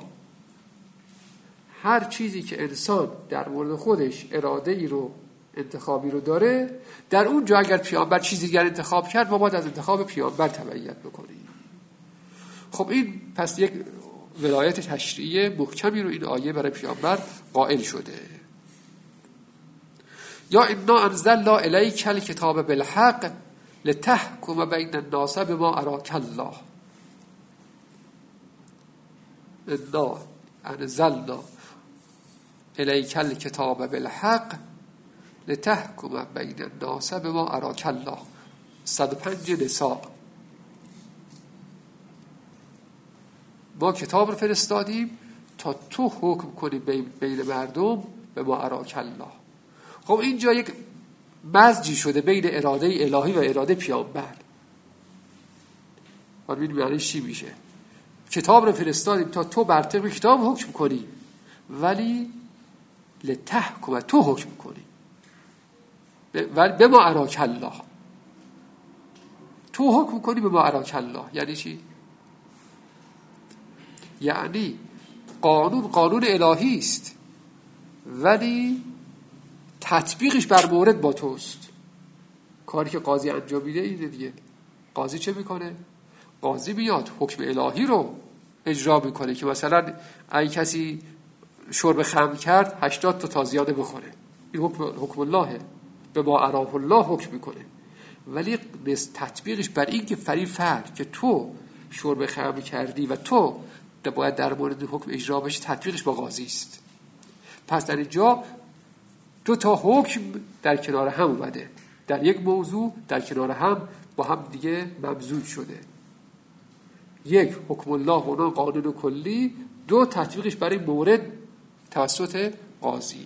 هر چیزی که انسان در مورد خودش اراده ای رو انتخابی رو داره، در اون جا اگر پیامبر چیزی دیگر انتخاب کرد ما باید از انتخاب پیامبر تبعیت بکنیم. خب این پس یک ولایت تشریعی محکمی رو این آیه برای پیامبر قائل شده. یا انا انزلنا الیک الکتاب بالحق لتحکم بین الناس بما اراک الله. انا انزلنا الیک الکتاب بالحق لتحکم بین الناس بما اراک الله. صد و پنج نساء. ما کتاب رو فرستادیم تا تو حکم کنی بین مردم به ما اراک الله. خب اینجا یک مزجی شده بین اراده الهی و اراده پیامبر. حالا ببین معنیش چی میشه. کتاب رو فرستادیم تا تو بر طبق کتاب حکم کنی، ولی لتحکم تو حکم کنی، ولی به ما اراک الله، تو حکم کنی به ما اراک الله. یعنی چی؟ یعنی قانون قانون الهی است، ولی تطبیقش بر مورد با توست. کاری که قاضی انجام میده اینه دیگه. قاضی چه میکنه؟ قاضی میاد حکم الهی رو اجرا میکنه که مثلا اگه کسی شرب خمر کرد هشتاد تا تازیانه بخوره، این حکم حکم اللهه، به ما اراه الله حکم میکنه. ولی تطبیقش بر این که فرید فرد که تو شرب خمر کردی و تو باید در مورد حکم اجرا بشه، تطبیقش با قاضی است. پس در اینجا دو تا حکم در کنار هم اومده، در یک موضوع در کنار هم با هم دیگه ممزوج شده. یک حکم الله و اون قانون کلی، دو تطبیقش برای مورد توسط قاضی.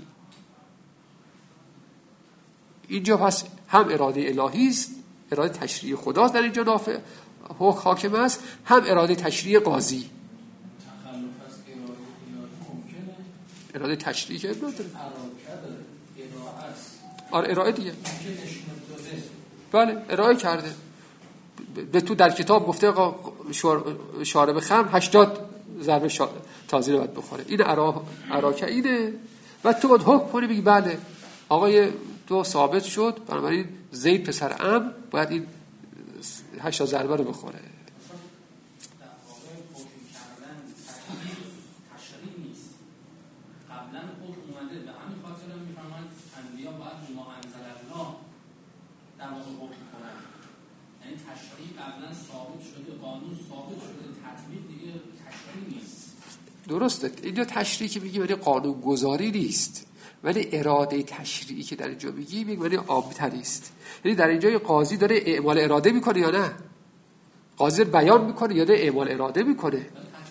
اینجا پس هم اراده الهی است، اراده تشریعی خداست در اینجا نافع حاکم است، هم اراده تشریعی قاضی. تخلف از اراده الهی ممکنه، اراده تشریعی که نداره، اراده داره، ارائه است. آره ارائه دیگه. ممکنه نشون داده. بله ارائه کرده. به تو در کتاب گفته شارب خمر هشتاد ضربه تازیانه باید بخوره، این اراکه اینه، و تو باید حکم کنی بگی بله آقای تو ثابت شد، بنابراین زید پسر عمرو باید این هشتاد ضربه رو بخوره. در واقع حکم کردن تشریع نیست، قبلا حکم اومده، به همین خاطر هم میفرماید انبیا باید ما انزل الله در واقع حکم کنن. یعنی تشریع قبلا ثابت شده، قانون ثابت شده، تطبیق دیگه تشریع نیست. درسته، اینجا تشریعی که میگی ولی قانون گذاری نیست، ولی اراده تشریعی که در اینجا میگی میگی ولی عام‌تری است. یعنی در اینجا قاضی داره اعمال اراده میکنه یا نه؟ قاضی بیان میکنه یا داره اعمال اراده میکنه؟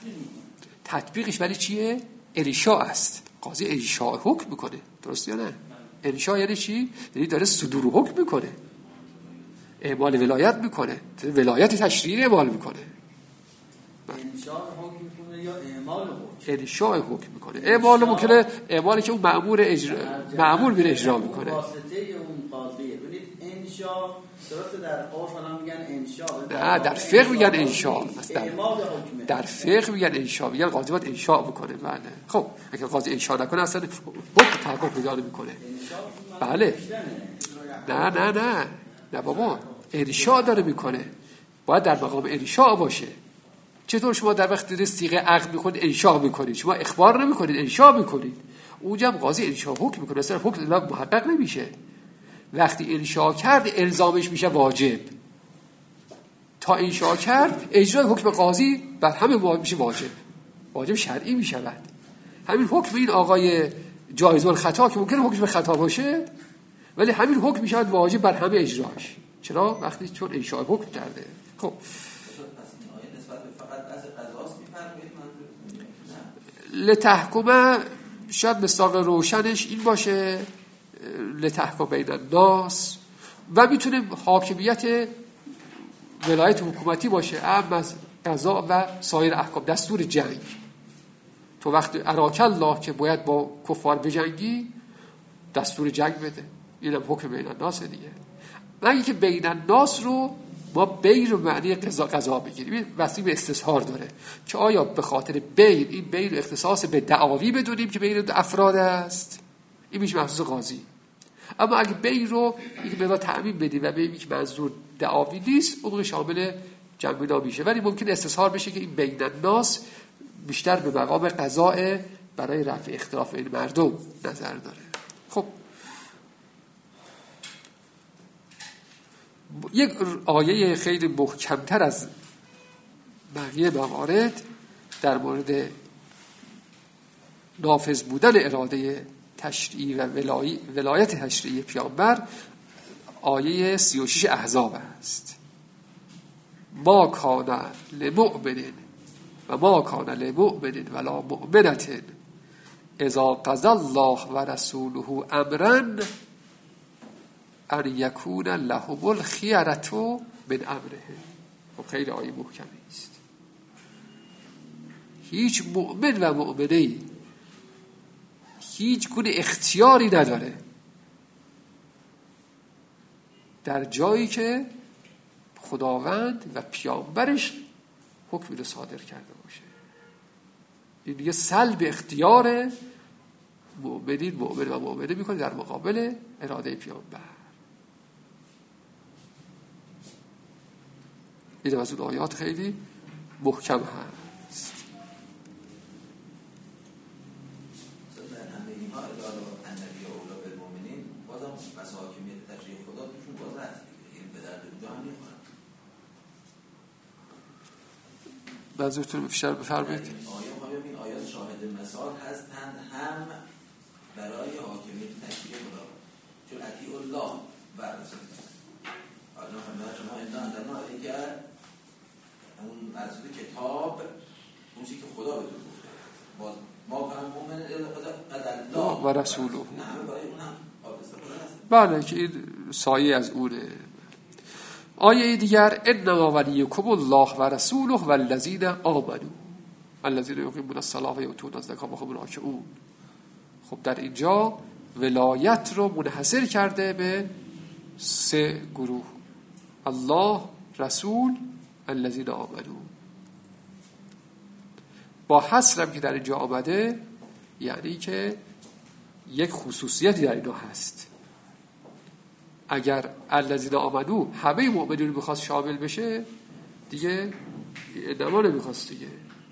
تطبیقش ولی چیه؟ انشاء است. قاضی انشاء حکم میکنه، درست یا نه؟ انشاء یعنی چی؟ یعنی داره صدور حکم میکنه، اعمال ولایت میکنه، ولایت تشریعی اعمال میکنه. انشاء حکم میکنه یا اعمال حکم؟ انشاء حکم میکنه. اعمال ممکنه اعمالی که اون مأمور اجرا مأمور میره اجرا میکنه. واسطه اون قاضیه. ببینید انشاء درسته در قرآن میگن انشاء، نه در فقه میگن انشاء، اعمال حکم. در فقه میگن انشاء، میگن قاضی باید انشاء بکنه. بله خب اگه قاضی انشاء نکنه اصلا حکم تحقق پیدا نمیکنه. بله نه نه نه نه بابا، انشاء داره میکنه، باید در مقام انشاء باشه. چطور شما در وقت دارید صیغه عقد میکنید انشاء میکنید، شما اخبار نمیکنید انشاء میکنید، اونجا هم قاضی انشاء حکم میکنه، اصلا حکم محقق نمیشه. وقتی انشاء کرد الزامش میشه واجب، تا انشاء کرد اجرای حکم قاضی بر همه میشه واجب، واجب شرعی میشود. همین حکم این آقای جایز الخطا که ممکنه حکم خطا باشه، ولی همین حکم میشود واجب بر همه اجراش. چرا؟ وقتی چون انشاء حکم کرده. خب لتحکمه شاید مصداق روشنش این باشه، لتحکم بین الناس، و میتونه حاکمیت ولایت حکومتی باشه، اهم از قضا و سایر احکام، دستور جنگ. تو وقت اراک الله که باید با کفار بجنگی دستور جنگ بده، اینم حکم بین الناس دیگه. مگه که بین الناس رو ما بین رو معنی قضا قضا بگیریم، وسیع به استظهار داره که آیا به خاطر بین این بین اختصاص به دعاوی بدونیم که بین افراد است، این میشه مخصوص قاضی. اما اگه بین رو یک مقدار تعمیم بدیم و ببینیم که منظور دعاوی نیست، اون شامل جنبنا میشه، ولی ممکن استظهار بشه که این بین الناس بیشتر به مقام قضاء برای رفع اختلاف این مردم نظر داره. خب یک آیه خیلی محکمتر از بقیه موارد در مورد نافذ بودن اراده تشریعی و ولای... ولایت تشریعی پیامبر، آیه سی و شش احزاب است. ما کان لمؤمن و ما کان لمؤمن ولا مؤمنة اذا قضى الله و رسوله امرا ان یکون لهم الخیرة من امرهم. خب خیلی آیه محکمی است. هیچ مؤمن و مؤمنه‌ای هیچ گونه اختیاری نداره در جایی که خداوند و پیامبرش حکمی رو صادر کرده باشه. این دیگه سلب اختیار مؤمنین مؤمن و مؤمنه میکنه در مقابل اراده پیامبر. این از اون آیات خیلی محکم هست. در همه اینها اداره انبیا و اولاد المؤمنین بازم مثل حاکمیت تشریع خدا توشون باز هست. این به درد اونجا هم میخورن. منظورتون بیشتر بفرمایید. آیا آیا این آیات شاهد مثال هستند هم برای حاکمیت تشریع خدا، چون اطیع الله و رسول الله شما اندان در اگر اون مرسول کتاب اون چیزی که خدا بهتون گفته باز ما کنم مؤمن از الله و رسوله نه همه برای اون هم استفاده هست. بله که این سایه از اونه. آیه دیگر انما ولیکم الله و رسوله والذین آمنوا الذین یقیمون الصلاة و یؤتون الزکاة و هم راکعون. خب در اینجا ولایت رو منحصر کرده به سه گروه: الله، رسول، الذین آمنوا. با حصرم که در اینجا آمده یعنی که یک خصوصیتی در اینجا هست. اگر الذین آمنوا همه مؤمنین رو بخواست شامل بشه دیگه انما نمیخواست دیگه،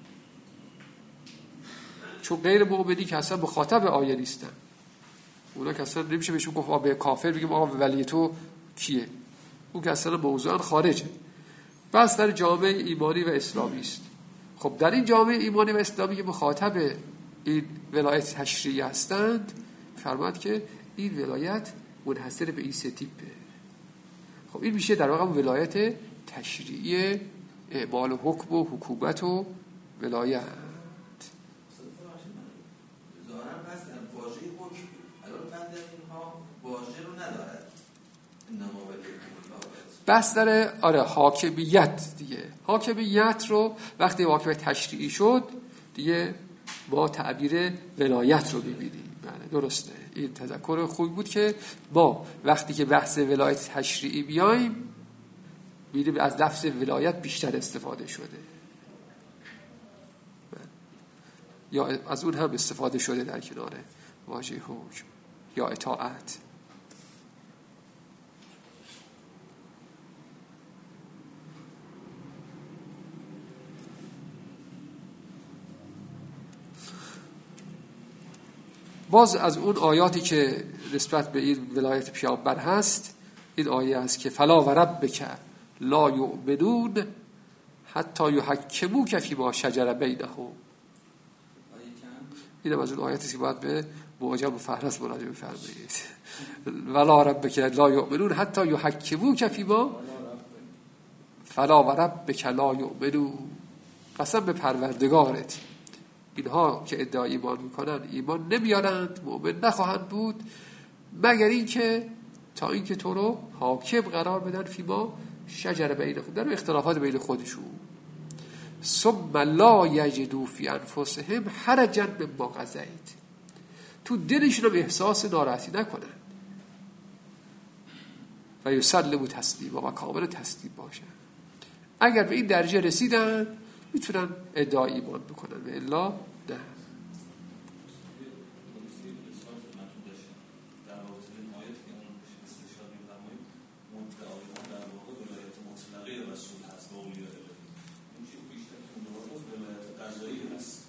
چون غیر مؤمنی که اصلا مخاطب آیه نیستن. اونا که اصلا نمیشه بهشون گفت به کافر بگیم آقا ولی تو کیه، اون که اصلا موضوعا خارجه. بس در جامعه ایمانی و اسلامی است. خب در این جامعه ایمانی و اسلامی که مخاطب این ولایت تشریعی هستند فرماد که این ولایت منحصر به این سه تیپه. خب این میشه در واقع ولایت تشریعی اعمال حکم و حکومت و ولایت. ظاهرا پس واژه حکم الان بعضی از اینها واژه رو ندارد. انما بس داره آره حاکمیت دیگه. حاکمیت رو وقتی حاکمیت تشریعی شد دیگه با تعبیر ولایت رو ببینیم. بله درسته. این تذکر خوبی بود که ما وقتی که بحث ولایت تشریعی بیایم می‌بینیم از لفظ ولایت بیشتر استفاده شده. بله. یا از اون هم استفاده شده در کنار واژه حکم یا اطاعت. باز از اون آیاتی که نسبت به این ولایت پیامبر هست این آیه است که فلا و ربک لا یؤمنون حتی یحکموک فیما شجر بینهم. این از اون آیاتی که باید به معجم فهرست مراجعه بفرمایید. ولا ربک لا یؤمنون حتی یحکموک فیما فلا و ربک لا یؤمنون. قسم به پروردگارت اینها که ادعای ایمان میکنن ایمان نمیارند، مؤمن نخواهند بود مگر اینکه تا اینکه تو رو حاکم قرار بدن فیما شجر بینهم، در اختلافات بین خودشون. ثم لا یجدوا فی انفسهم حرجا مما قضیت، تو دلشون هم احساس ناراحتی نکنن. و یسلموا تسلیما، و کامل تسلیم باشن. اگر به این درجه رسیدن میتونن ادعای ایمان بکنن و الا نه. مطلقه رسول هست و اولیاء الهی. این چیزی بیشتر که اون رو ولایت قضایی هست.